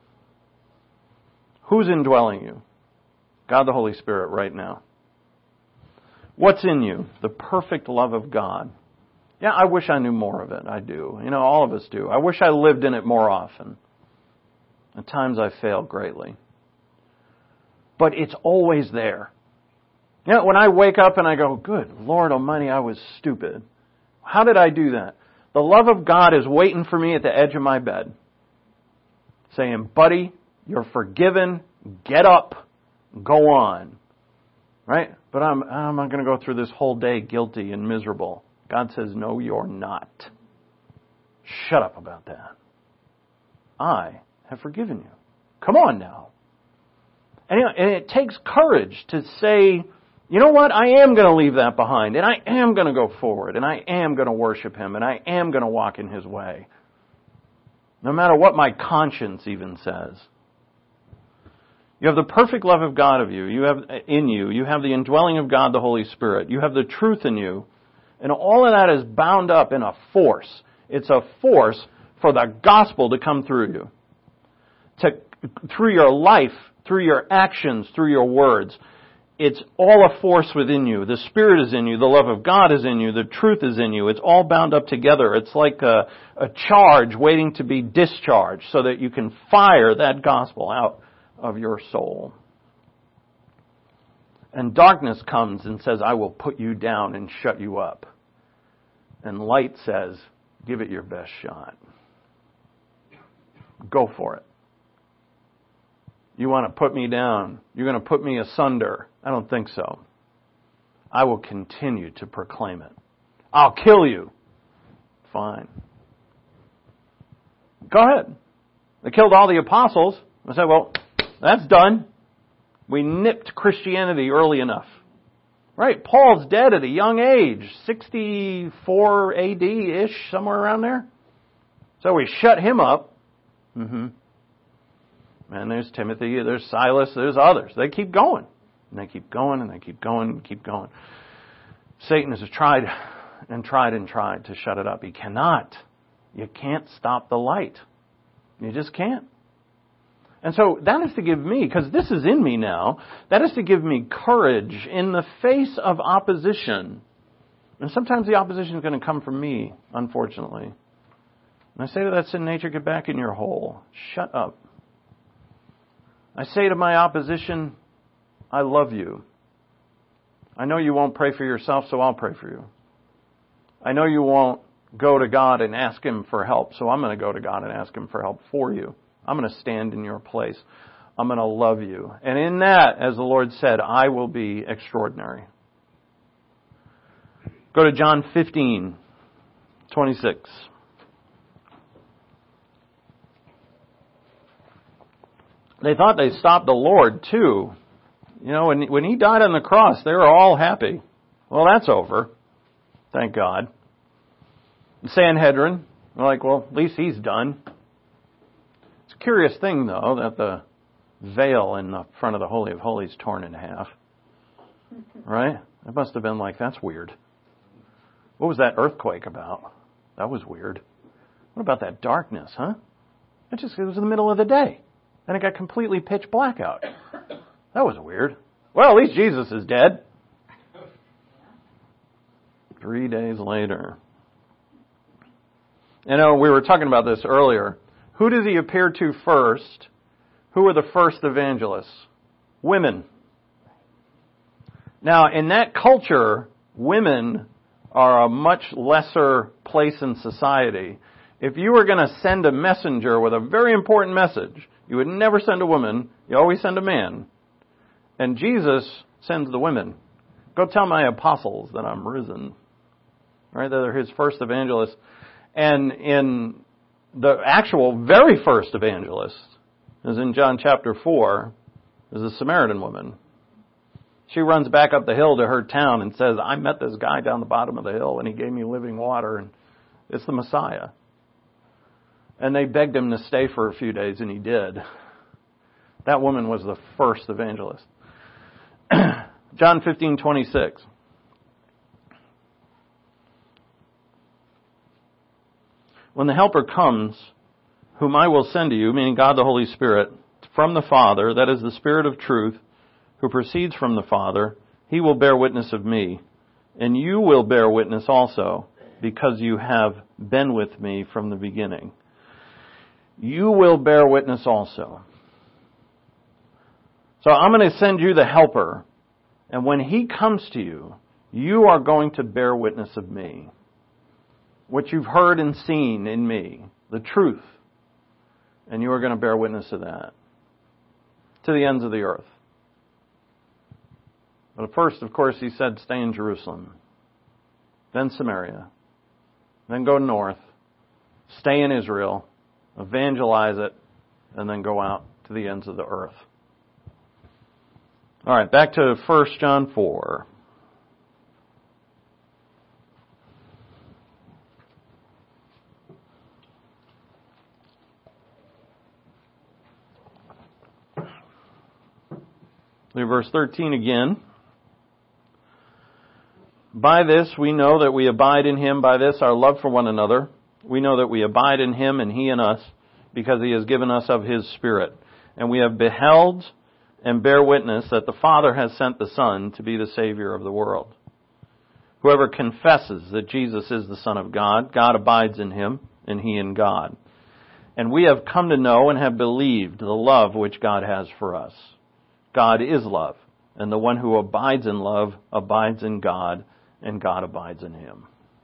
Who's indwelling you? God the Holy Spirit right now. What's in you? The perfect love of God. Yeah, I wish I knew more of it. I do. You know, all of us do. I wish I lived in it more often. At times I fail greatly. But it's always there. You know, when I wake up and I go, good Lord Almighty, I was stupid. How did I do that? The love of God is waiting for me at the edge of my bed. Saying, buddy, you're forgiven. Get up. Go on. Right? But I'm, I'm not going to go through this whole day guilty and miserable. God says, no, you're not. Shut up about that. I have forgiven you. Come on now. And, you know, and it takes courage to say, you know what? I am going to leave that behind. And I am going to go forward. And I am going to worship Him. And I am going to walk in His way. No matter what my conscience even says. You have the perfect love of God of you. You have in you. You have the indwelling of God, the Holy Spirit. You have the truth in you. And all of that is bound up in a force. It's a force for the gospel to come through you. To, through your life, through your actions, through your words. It's all a force within you. The Spirit is in you. The love of God is in you. The truth is in you. It's all bound up together. It's like a, a charge waiting to be discharged so that you can fire that gospel out of your soul. And darkness comes and says, I will put you down and shut you up. And light says, give it your best shot. Go for it. You want to put me down? You're going to put me asunder? I don't think so. I will continue to proclaim it. I'll kill you. Fine. Go ahead. They killed all the apostles. I said, well, that's done. We nipped Christianity early enough. Right? Paul's dead at a young age, sixty-four A D-ish, somewhere around there. So we shut him up. Mm-hmm. And there's Timothy, there's Silas, there's others. They keep going. And they keep going, and they keep going, and keep going. Satan has tried and tried and tried to shut it up. He cannot. You can't stop the light. You just can't. And so that is to give me, because this is in me now, that is to give me courage in the face of opposition. And sometimes the opposition is going to come from me, unfortunately. And I say to that sin nature, get back in your hole. Shut up. I say to my opposition, I love you. I know you won't pray for yourself, so I'll pray for you. I know you won't go to God and ask Him for help, so I'm going to go to God and ask Him for help for you. I'm going to stand in your place. I'm going to love you. And in that, as the Lord said, I will be extraordinary. Go to John fifteen, twenty-six. They thought they stopped the Lord too. You know, when, when He died on the cross, they were all happy. Well, that's over. Thank God. The Sanhedrin, they're like, well, at least He's done. It's a curious thing, though, that the veil in the front of the Holy of Holies torn in half. Right? It must have been like, that's weird. What was that earthquake about? That was weird. What about that darkness, huh? It just it was in the middle of the day. And it got completely pitch black out. That was weird. Well, at least Jesus is dead. Three days later. You know, we were talking about this earlier. Who does He appear to first? Who were the first evangelists? Women. Now, in that culture, women are a much lesser place in society. If you were going to send a messenger with a very important message, you would never send a woman. You always send a man. And Jesus sends the women. Go tell my apostles that I'm risen. Right? They're his first evangelists. And in the actual very first evangelist is in John chapter four, is a Samaritan woman. She runs back up the hill to her town and says, I met this guy down the bottom of the hill and he gave me living water and it's the Messiah. And they begged him to stay for a few days and he did. That woman was the first evangelist. John fifteen twenty-six. When the Helper comes, whom I will send to you, meaning God the Holy Spirit, from the Father, that is the Spirit of truth, who proceeds from the Father, he will bear witness of me. And you will bear witness also, because you have been with me from the beginning. You will bear witness also. So I'm going to send you the Helper. And when he comes to you, you are going to bear witness of me. What you've heard and seen in me, the truth. And you are going to bear witness of that. To the ends of the earth. But first, of course, he said, stay in Jerusalem. Then Samaria. Then go north. Stay in Israel. Evangelize it. And then go out to the ends of the earth. All right, back to First John four. Verse thirteen again. By this we know that we abide in him, by this our love for one another. We know that we abide in him and he in us, because he has given us of his Spirit. And we have beheld and bear witness that the Father has sent the Son to be the Savior of the world. Whoever confesses that Jesus is the Son of God, God abides in him, and he in God. And we have come to know and have believed the love which God has for us. God is love, and the one who abides in love abides in God, and God abides in him.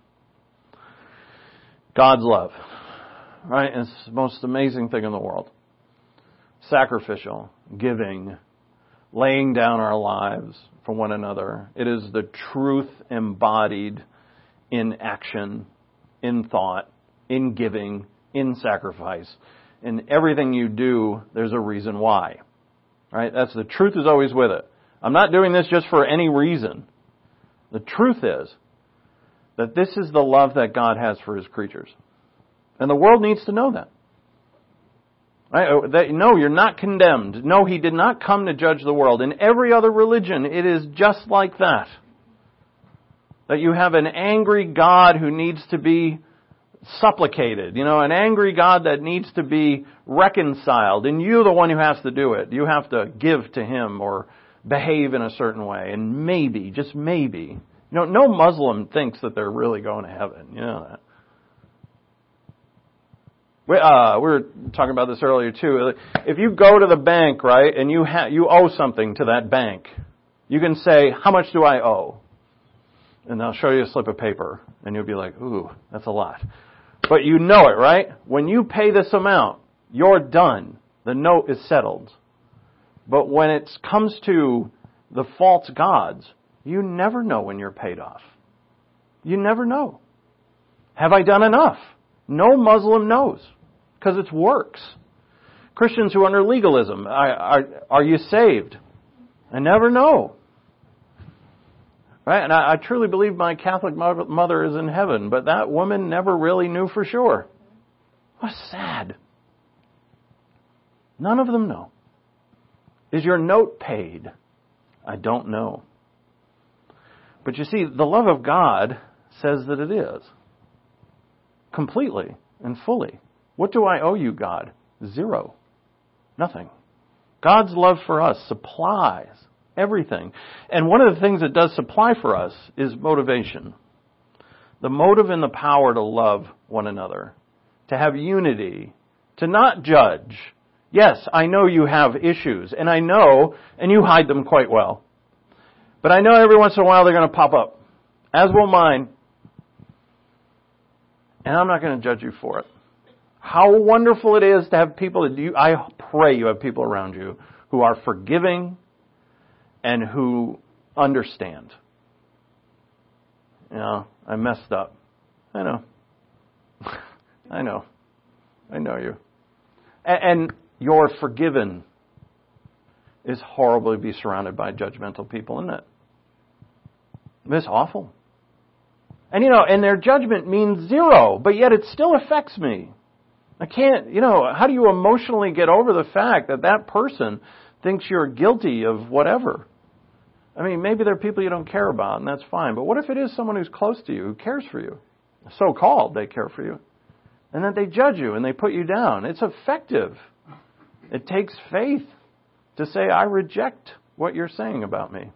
God's love, right? It's the most amazing thing in the world. Sacrificial, giving, laying down our lives for one another. It is the truth embodied in action, in thought, in giving, in sacrifice. In everything you do, there's a reason why. Right? That's the truth is always with it. I'm not doing this just for any reason. The truth is that this is the love that God has for his creatures. And the world needs to know that. Right? That no, you're not condemned. No, he did not come to judge the world. In every other religion, it is just like that. That you have an angry God who needs to be supplicated, you know, an angry God that needs to be reconciled, and you're the one who has to do it. You have to give to him or behave in a certain way, and maybe, just maybe, you know, no Muslim thinks that they're really going to heaven, you know that. We, uh, we were talking about this earlier too. If you go to the bank, right, and you ha- you owe something to that bank, you can say, how much do I owe? And they'll show you a slip of paper, and you'll be like, ooh, that's a lot. But you know it, right? When you pay this amount, you're done. The note is settled. But when it comes to the false gods, you never know when you're paid off. You never know. Have I done enough? No Muslim knows, because it's works. Christians who are under legalism, are, are, are you saved? I never know. Right? And I, I truly believe my Catholic mother is in heaven, but that woman never really knew for sure. What's sad? None of them know. Is your note paid? I don't know. But you see, the love of God says that it is. Completely and fully. What do I owe you, God? Zero. Nothing. God's love for us supplies everything. And one of the things it does supply for us is motivation. The motive and the power to love one another. To have unity. To not judge. Yes, I know you have issues, and I know, and you hide them quite well. But I know every once in a while they're going to pop up, as will mine. And I'm not going to judge you for it. How wonderful it is to have people that you, I pray you have people around you who are forgiving and who understand. You know, I messed up. I know. I know. I know you. And, and you're forgiven. It's horrible to be surrounded by judgmental people, isn't it? It's awful. And, you know, and their judgment means zero, but yet it still affects me. I can't, you know, how do you emotionally get over the fact that that person thinks you're guilty of whatever? I mean, maybe there are people you don't care about, and that's fine. But what if it is someone who's close to you, who cares for you? So-called, they care for you. And that they judge you and they put you down. It's effective. It takes faith to say, I reject what you're saying about me.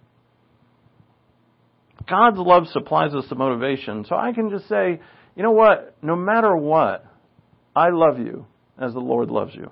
God's love supplies us the motivation. So I can just say, you know what? No matter what, I love you as the Lord loves you.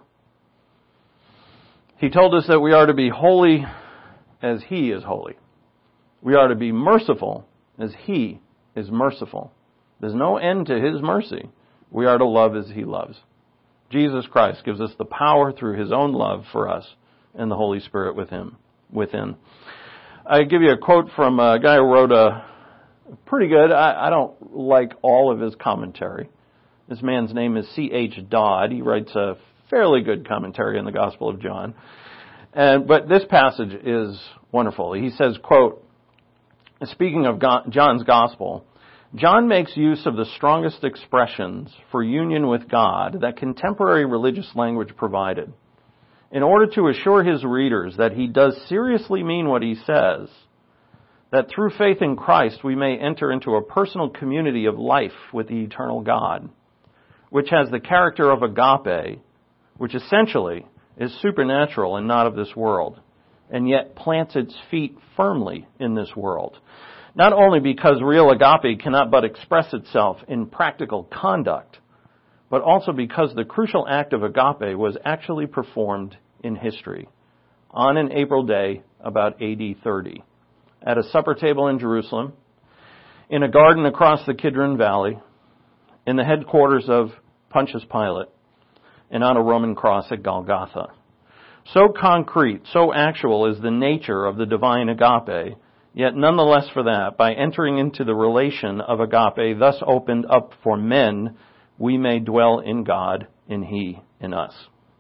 He told us that we are to be holy as He is holy. We are to be merciful as He is merciful. There's no end to His mercy. We are to love as He loves. Jesus Christ gives us the power through His own love for us and the Holy Spirit with Him, within. I give you a quote from a guy who wrote a pretty good, I, I don't like all of his commentary. This man's name is C H Dodd. He writes a fairly good commentary on the Gospel of John. And, but this passage is wonderful. He says, quote, speaking of God, John's Gospel, John makes use of the strongest expressions for union with God that contemporary religious language provided. In order to assure his readers that he does seriously mean what he says, that through faith in Christ we may enter into a personal community of life with the eternal God, which has the character of agape, which essentially is supernatural and not of this world, and yet plants its feet firmly in this world. Not only because real agape cannot but express itself in practical conduct, but also because the crucial act of agape was actually performed in history on an April day about A D thirty, at a supper table in Jerusalem, in a garden across the Kidron Valley, in the headquarters of Pontius Pilate, and on a Roman cross at Golgotha. So concrete, so actual is the nature of the divine agape, yet nonetheless for that, by entering into the relation of agape thus opened up for men, we may dwell in God, in He, in us.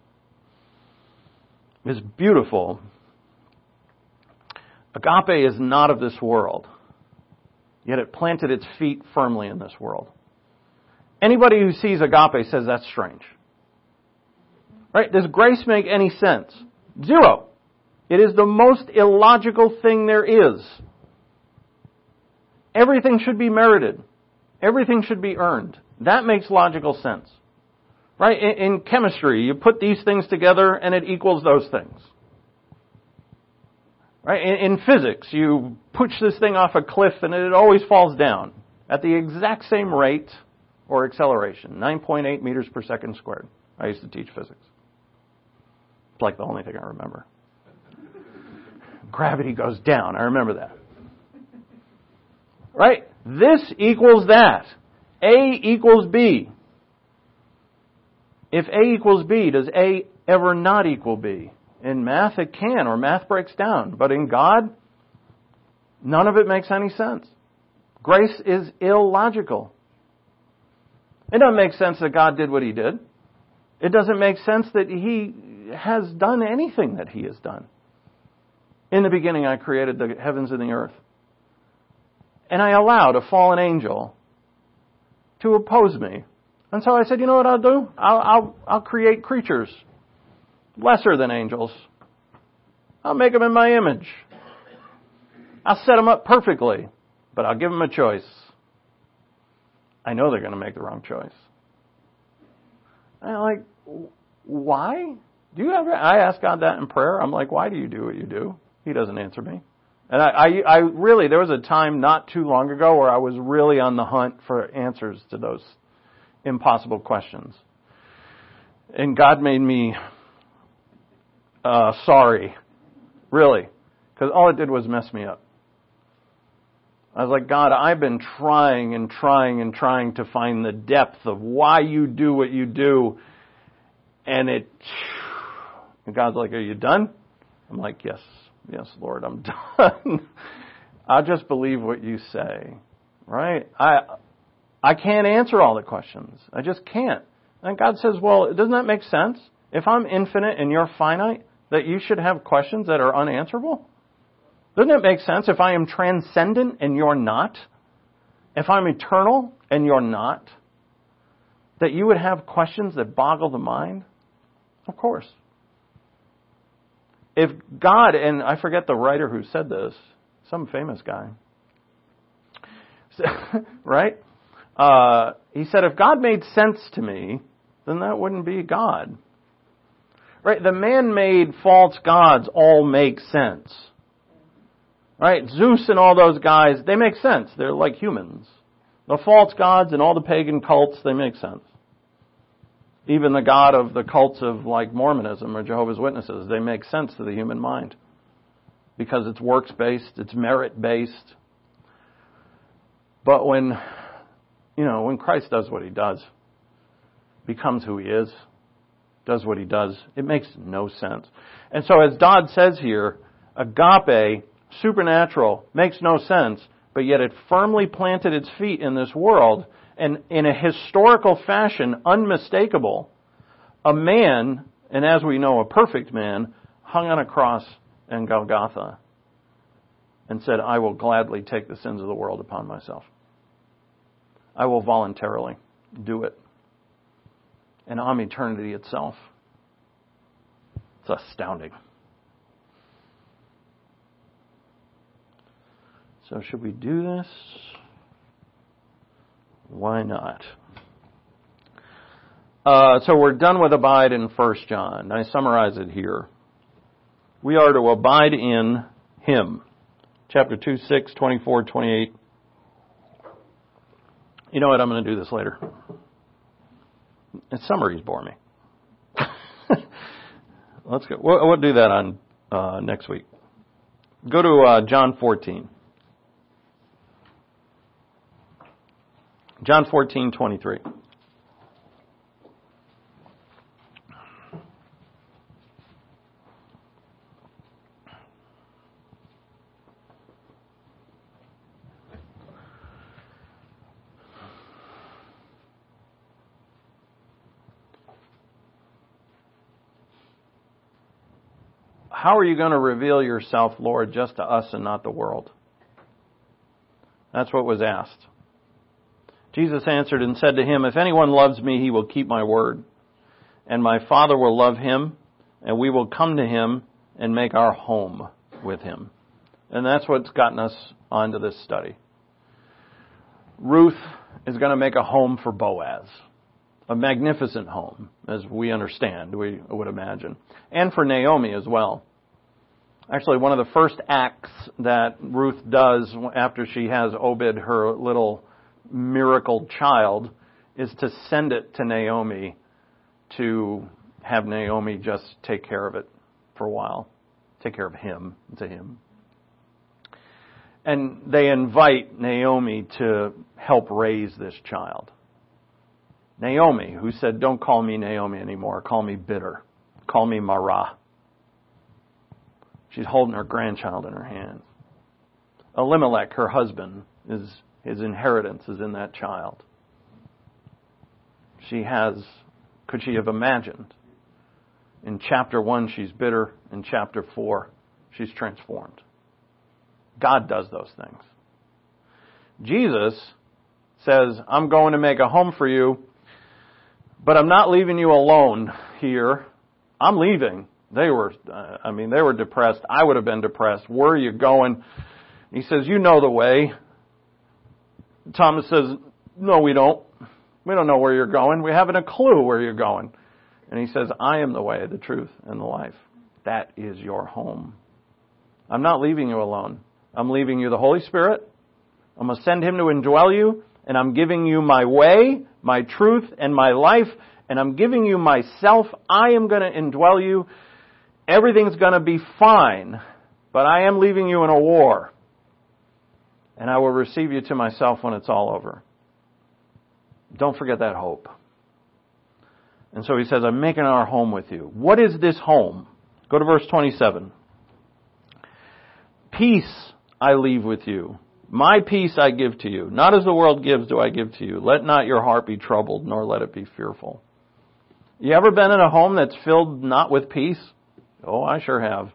It's beautiful. Agape is not of this world, yet it planted its feet firmly in this world. Anybody who sees agape says that's strange. Right? Does grace make any sense? Zero. It is the most illogical thing there is. Everything should be merited. Everything should be earned. That makes logical sense. Right? In, in chemistry, you put these things together and it equals those things. Right? In, in physics, you push this thing off a cliff and it always falls down at the exact same rate or acceleration, nine point eight meters per second squared. I used to teach physics. It's like the only thing I remember. Gravity goes down. I remember that. Right? This equals that. A equals B. If A equals B, does A ever not equal B? In math, it can, or math breaks down. But in God, none of it makes any sense. Grace is illogical. It doesn't make sense that God did what He did. It doesn't make sense that He has done anything that He has done. In the beginning, I created the heavens and the earth. And I allowed a fallen angel to oppose me. And so I said, you know what I'll do? I'll, I'll, I'll create creatures lesser than angels. I'll make them in my image. I'll set them up perfectly, but I'll give them a choice. I know they're going to make the wrong choice. And I'm like, why? Do you ever? I ask God that in prayer. I'm like, why do you do what you do? He doesn't answer me. And I, I, I really, there was a time not too long ago where I was really on the hunt for answers to those impossible questions. And God made me uh, sorry. Really. Because all it did was mess me up. I was like, God, I've been trying and trying and trying to find the depth of why you do what you do. And it, and God's like, are you done? I'm like, yes, yes, Lord, I'm done. I'll just believe what you say, right? I, I can't answer all the questions. I just can't. And God says, well, doesn't that make sense? If I'm infinite and you're finite, that you should have questions that are unanswerable? Doesn't it make sense if I am transcendent and you're not? If I'm eternal and you're not? That you would have questions that boggle the mind? Of course. If God, and I forget the writer who said this, some famous guy, right? Uh, he said, if God made sense to me, then that wouldn't be God. Right? The man-made false gods all make sense. Right? Zeus and all those guys, they make sense. They're like humans. The false gods and all the pagan cults, they make sense. Even the god of the cults of like Mormonism or Jehovah's Witnesses, they make sense to the human mind. Because it's works-based, it's merit-based. But when, you know, when Christ does what he does, becomes who he is, does what he does, it makes no sense. And so as Dodd says here, agape, supernatural, makes no sense, but yet it firmly planted its feet in this world, and in a historical fashion, unmistakable, a man, and as we know, a perfect man, hung on a cross in Golgotha and said, I will gladly take the sins of the world upon myself. I will voluntarily do it. And on eternity itself. It's astounding. So should we do this? Why not? Uh, so we're done with abide in First John. I summarize it here. We are to abide in Him. Chapter two, six, twenty-four, twenty-eight. You know what? I'm going to do this later. And summaries bore me. Let's go. We'll, we'll do that on uh, next week. Go to uh, John fourteen. John fourteen, twenty-three. How are you going to reveal yourself, Lord, just to us and not the world? That's what was asked. Jesus answered and said to him, if anyone loves me, he will keep my word. And my Father will love him, and we will come to him and make our home with him. And that's what's gotten us onto this study. Ruth is going to make a home for Boaz. A magnificent home, as we understand, we would imagine. And for Naomi as well. Actually, one of the first acts that Ruth does after she has Obed, her little miracle child, is to send it to Naomi to have Naomi just take care of it for a while. Take care of him, to him. And they invite Naomi to help raise this child. Naomi, who said, don't call me Naomi anymore, call me bitter. Call me Mara. She's holding her grandchild in her hands. Elimelech, her husband, is his inheritance is in that child. She has, could she have imagined? In chapter one, she's bitter. In chapter four, she's transformed. God does those things. Jesus says, I'm going to make a home for you, but I'm not leaving you alone here. I'm leaving. They were, uh, I mean, they were depressed. I would have been depressed. Where are you going? He says, you know the way. Thomas says, no, we don't. We don't know where you're going. We haven't a clue where you're going. And he says, I am the way, the truth, and the life. That is your home. I'm not leaving you alone. I'm leaving you the Holy Spirit. I'm going to send Him to indwell you. And I'm giving you my way, my truth, and my life. And I'm giving you myself. I am going to indwell you. everything's going to be fine, but I am leaving you in a war. And I will receive you to myself when it's all over. Don't forget that hope. And so he says, I'm making our home with you. What is this home? Go to verse twenty-seven. Peace I leave with you. My peace I give to you. Not as the world gives do I give to you. Let not your heart be troubled, nor let it be fearful. You ever been in a home that's filled not with peace? Oh, I sure have.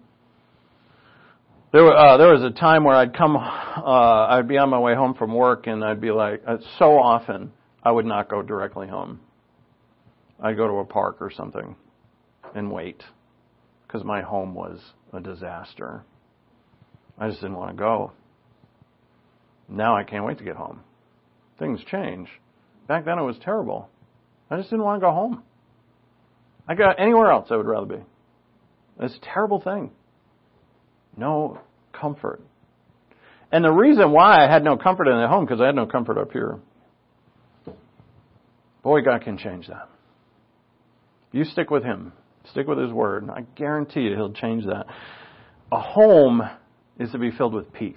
There, uh, there was a time where I'd come, uh, I'd be on my way home from work, and I'd be like, uh, so often I would not go directly home. I'd go to a park or something and wait, because my home was a disaster. I just didn't want to go. Now I can't wait to get home. Things change. Back then it was terrible. I just didn't want to go home. I got anywhere else I would rather be. It's a terrible thing. No comfort. And the reason why I had no comfort in the home, because I had no comfort up here. Boy, God can change that. You stick with Him. Stick with His Word. And I guarantee you He'll change that. A home is to be filled with peace.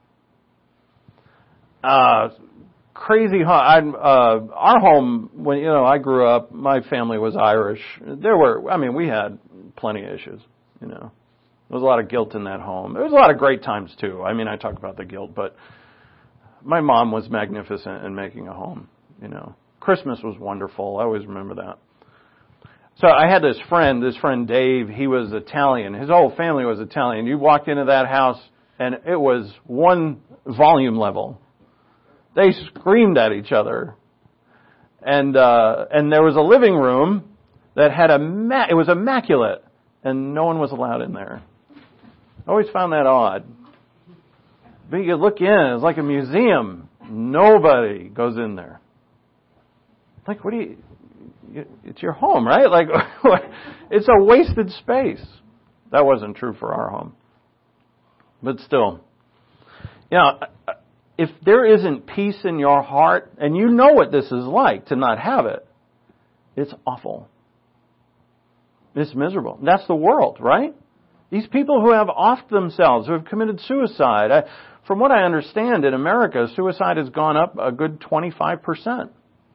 Uh, crazy home. I, uh, our home, when, you know, I grew up, my family was Irish. There were, I mean, we had plenty of issues, you know. There was a lot of guilt in that home. There was a lot of great times, too. I mean, I talk about the guilt, but my mom was magnificent in making a home, you know. Christmas was wonderful. I always remember that. So I had this friend, this friend Dave, he was Italian. His whole family was Italian. You walked into that house, and it was one volume level. They screamed at each other. And uh, and there was a living room that had a, ma- it was immaculate, and no one was allowed in there. I always found that odd. But you look in, it's like a museum. Nobody goes in there. Like, what do you, it's your home, right? Like, it's a wasted space. That wasn't true for our home. But still, you know, if there isn't peace in your heart, and you know what this is like to not have it, it's awful. It's miserable. That's the world, right? These people who have offed themselves, who have committed suicide. I, from what I understand, in America, suicide has gone up a good twenty-five percent.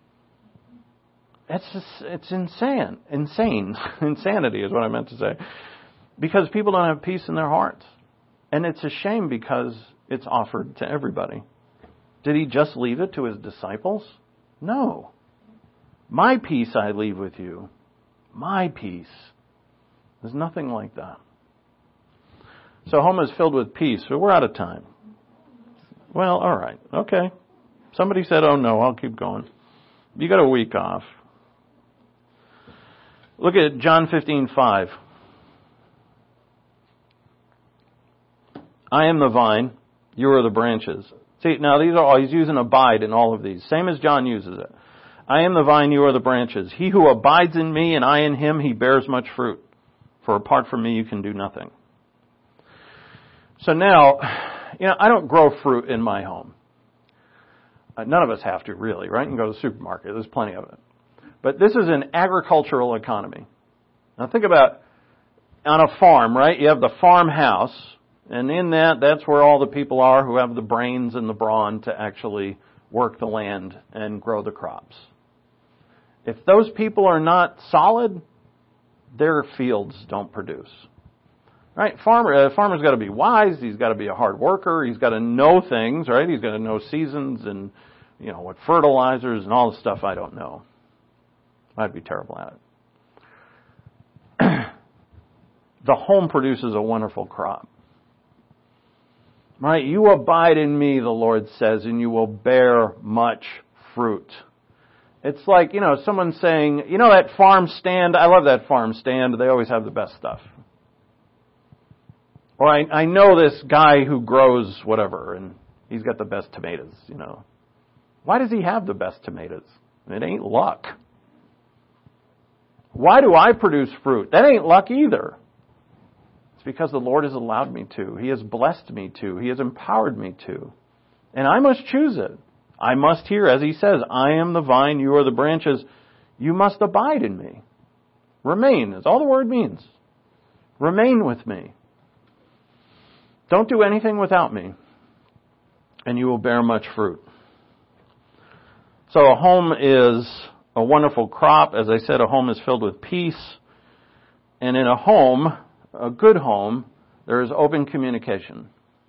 It's just, it's insane. Insane. Insanity is what I meant to say. Because people don't have peace in their hearts. And it's a shame because it's offered to everybody. Did He just leave it to His disciples? No. My peace I leave with you. My peace. There's nothing like that. So home is filled with peace. So we're out of time. Well, all right. Okay. Somebody said, oh no, I'll keep going. You got a week off. Look at John fifteen five. I am the vine, you are the branches. See, now these are all, he's using abide in all of these. Same as John uses it. I am the vine, you are the branches. He who abides in me and I in him, he bears much fruit. For apart from me, you can do nothing. So now, you know, I don't grow fruit in my home. Uh, none of us have to, really, right? You can go to the supermarket. There's plenty of it. But this is an agricultural economy. Now think about on a farm, right? You have the farmhouse, and in that, that's where all the people are who have the brains and the brawn to actually work the land and grow the crops. If those people are not solid, their fields don't produce. Right? Farmer, uh, farmer's got to be wise. He's got to be a hard worker. He's got to know things, right? He's got to know seasons and, you know, what fertilizers and all the stuff I don't know. I'd be terrible at it. The home produces a wonderful crop. Right? You abide in me, the Lord says, and you will bear much fruit. It's like, you know, someone saying, you know that farm stand? I love that farm stand. They always have the best stuff. Or I, I know this guy who grows whatever, and he's got the best tomatoes, you know. Why does he have the best tomatoes? It ain't luck. Why do I produce fruit? That ain't luck either. It's because the Lord has allowed me to. He has blessed me to. He has empowered me to. And I must choose it. I must hear, as He says, I am the vine, you are the branches. You must abide in me. Remain is all the word means. Remain with me. Don't do anything without me, and you will bear much fruit. So a home is a wonderful crop. As I said, a home is filled with peace. And in a home, a good home, there is open communication.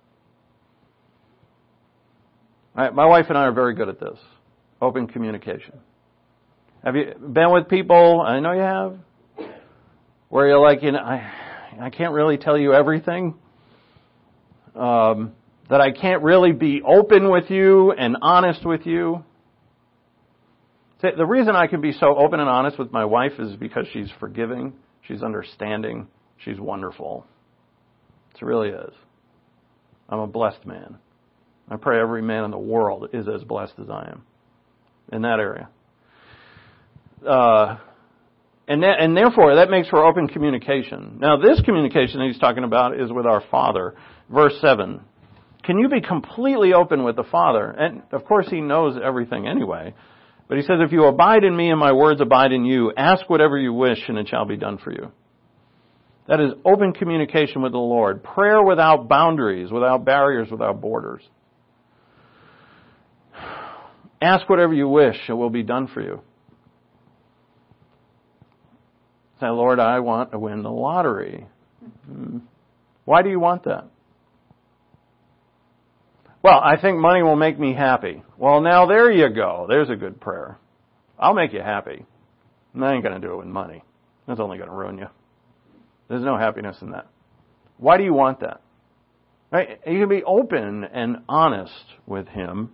All right, my wife and I are very good at this. Open communication. Have you been with people, I know you have, where you're like, you know, I, I can't really tell you everything. Um, that I can't really be open with you and honest with you. The reason I can be so open and honest with my wife is because she's forgiving, she's understanding, she's wonderful. She really is. I'm a blessed man. I pray every man in the world is as blessed as I am in that area. Uh, and, that, and therefore, that makes for open communication. Now, this communication that he's talking about is with our Father. Verse seven. Can you be completely open with the Father? And, of course, he knows everything anyway. But he says, if you abide in me and my words abide in you, ask whatever you wish and it shall be done for you. That is open communication with the Lord. Prayer without boundaries, without barriers, without borders. Ask whatever you wish, it will be done for you. Say, Lord, I want to win the lottery. Why do you want that? Well, I think money will make me happy. Well, now there you go. There's a good prayer. I'll make you happy. And I ain't going to do it with money. That's only going to ruin you. There's no happiness in that. Why do you want that? Right? You can be open and honest with Him.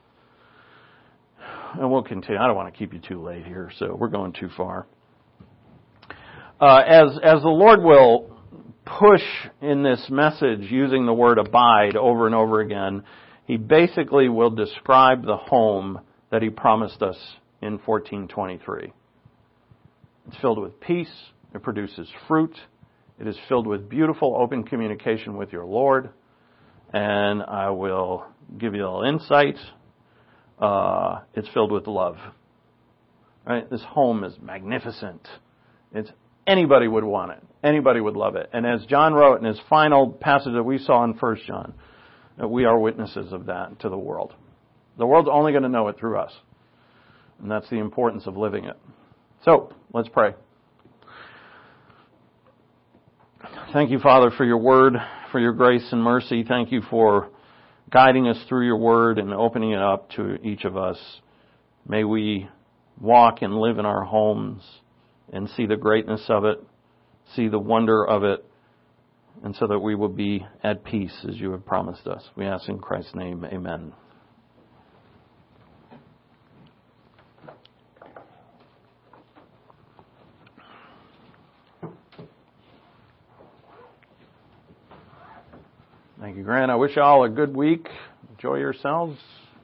And we'll continue. I don't want to keep you too late here, so we're going too far. Uh, as, as the Lord will push in this message using the word abide over and over again, He basically will describe the home that He promised us in fourteen twenty-three. It's filled with peace. It produces fruit. It is filled with beautiful open communication with your Lord. And I will give you a little insight. Uh, it's filled with love. Right? This home is magnificent. It's anybody would want it. Anybody would love it. And as John wrote in his final passage that we saw in First John, that we are witnesses of that to the world. The world's only going to know it through us. And that's the importance of living it. So, let's pray. Thank you, Father, for your word, for your grace and mercy. Thank you for guiding us through your word and opening it up to each of us. May we walk and live in our homes and see the greatness of it, see the wonder of it, and so that we will be at peace as you have promised us. We ask in Christ's name, amen. Thank you, Grant. I wish you all a good week. Enjoy yourselves.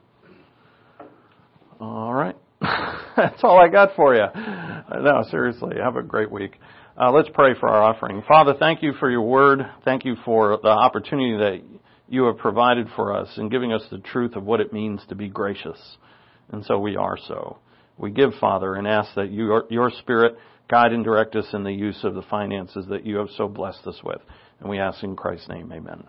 All right. That's all I got for you. No, seriously, have a great week. Uh, let's pray for our offering. Father, thank you for your word. Thank you for the opportunity that you have provided for us in giving us the truth of what it means to be gracious. And so we are so. We give, Father, and ask that your, your Spirit guide and direct us in the use of the finances that you have so blessed us with. And we ask in Christ's name, amen.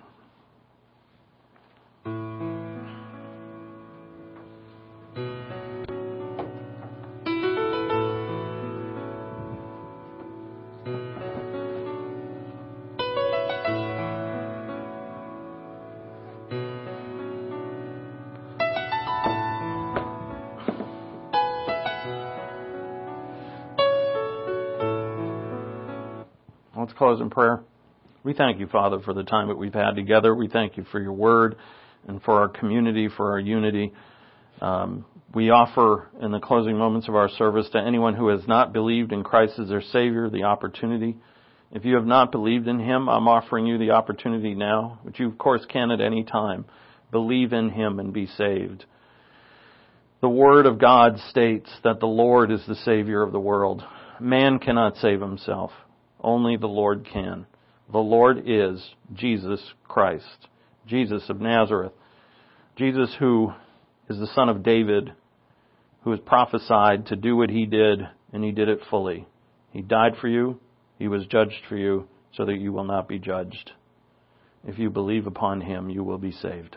Let's close in prayer. We thank you, Father, for the time that we've had together. We thank you for your word and for our community, for our unity. Um, we offer in the closing moments of our service to anyone who has not believed in Christ as their Savior the opportunity. If you have not believed in Him, I'm offering you the opportunity now, which you of course can at any time. Believe in Him and be saved. The Word of God states that the Lord is the Savior of the world. Man cannot save himself. Only the Lord can. The Lord is Jesus Christ, Jesus of Nazareth. Jesus who is the Son of David, who is prophesied to do what He did, and He did it fully. He died for you. He was judged for you so that you will not be judged. If you believe upon him, you will be saved.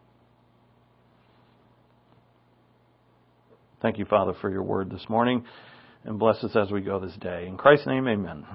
Thank you, Father, for your word this morning, and bless us as we go this day. In Christ's name, amen.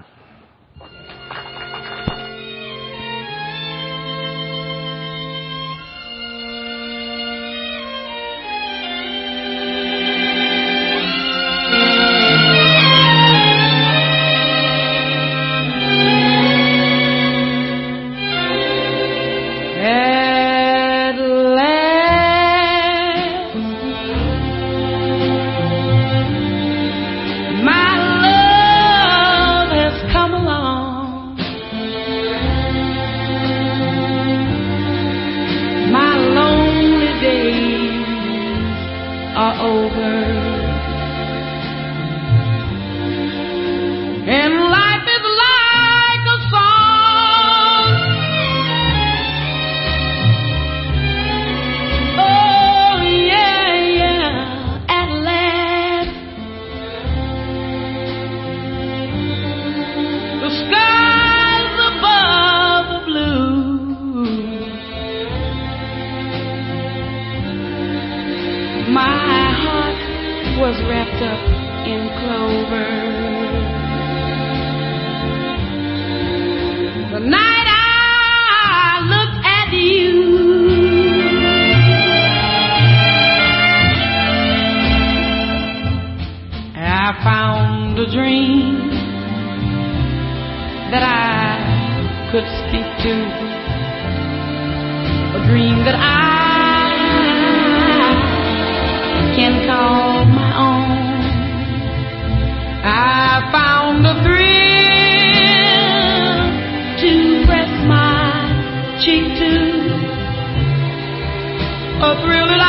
A thrill that I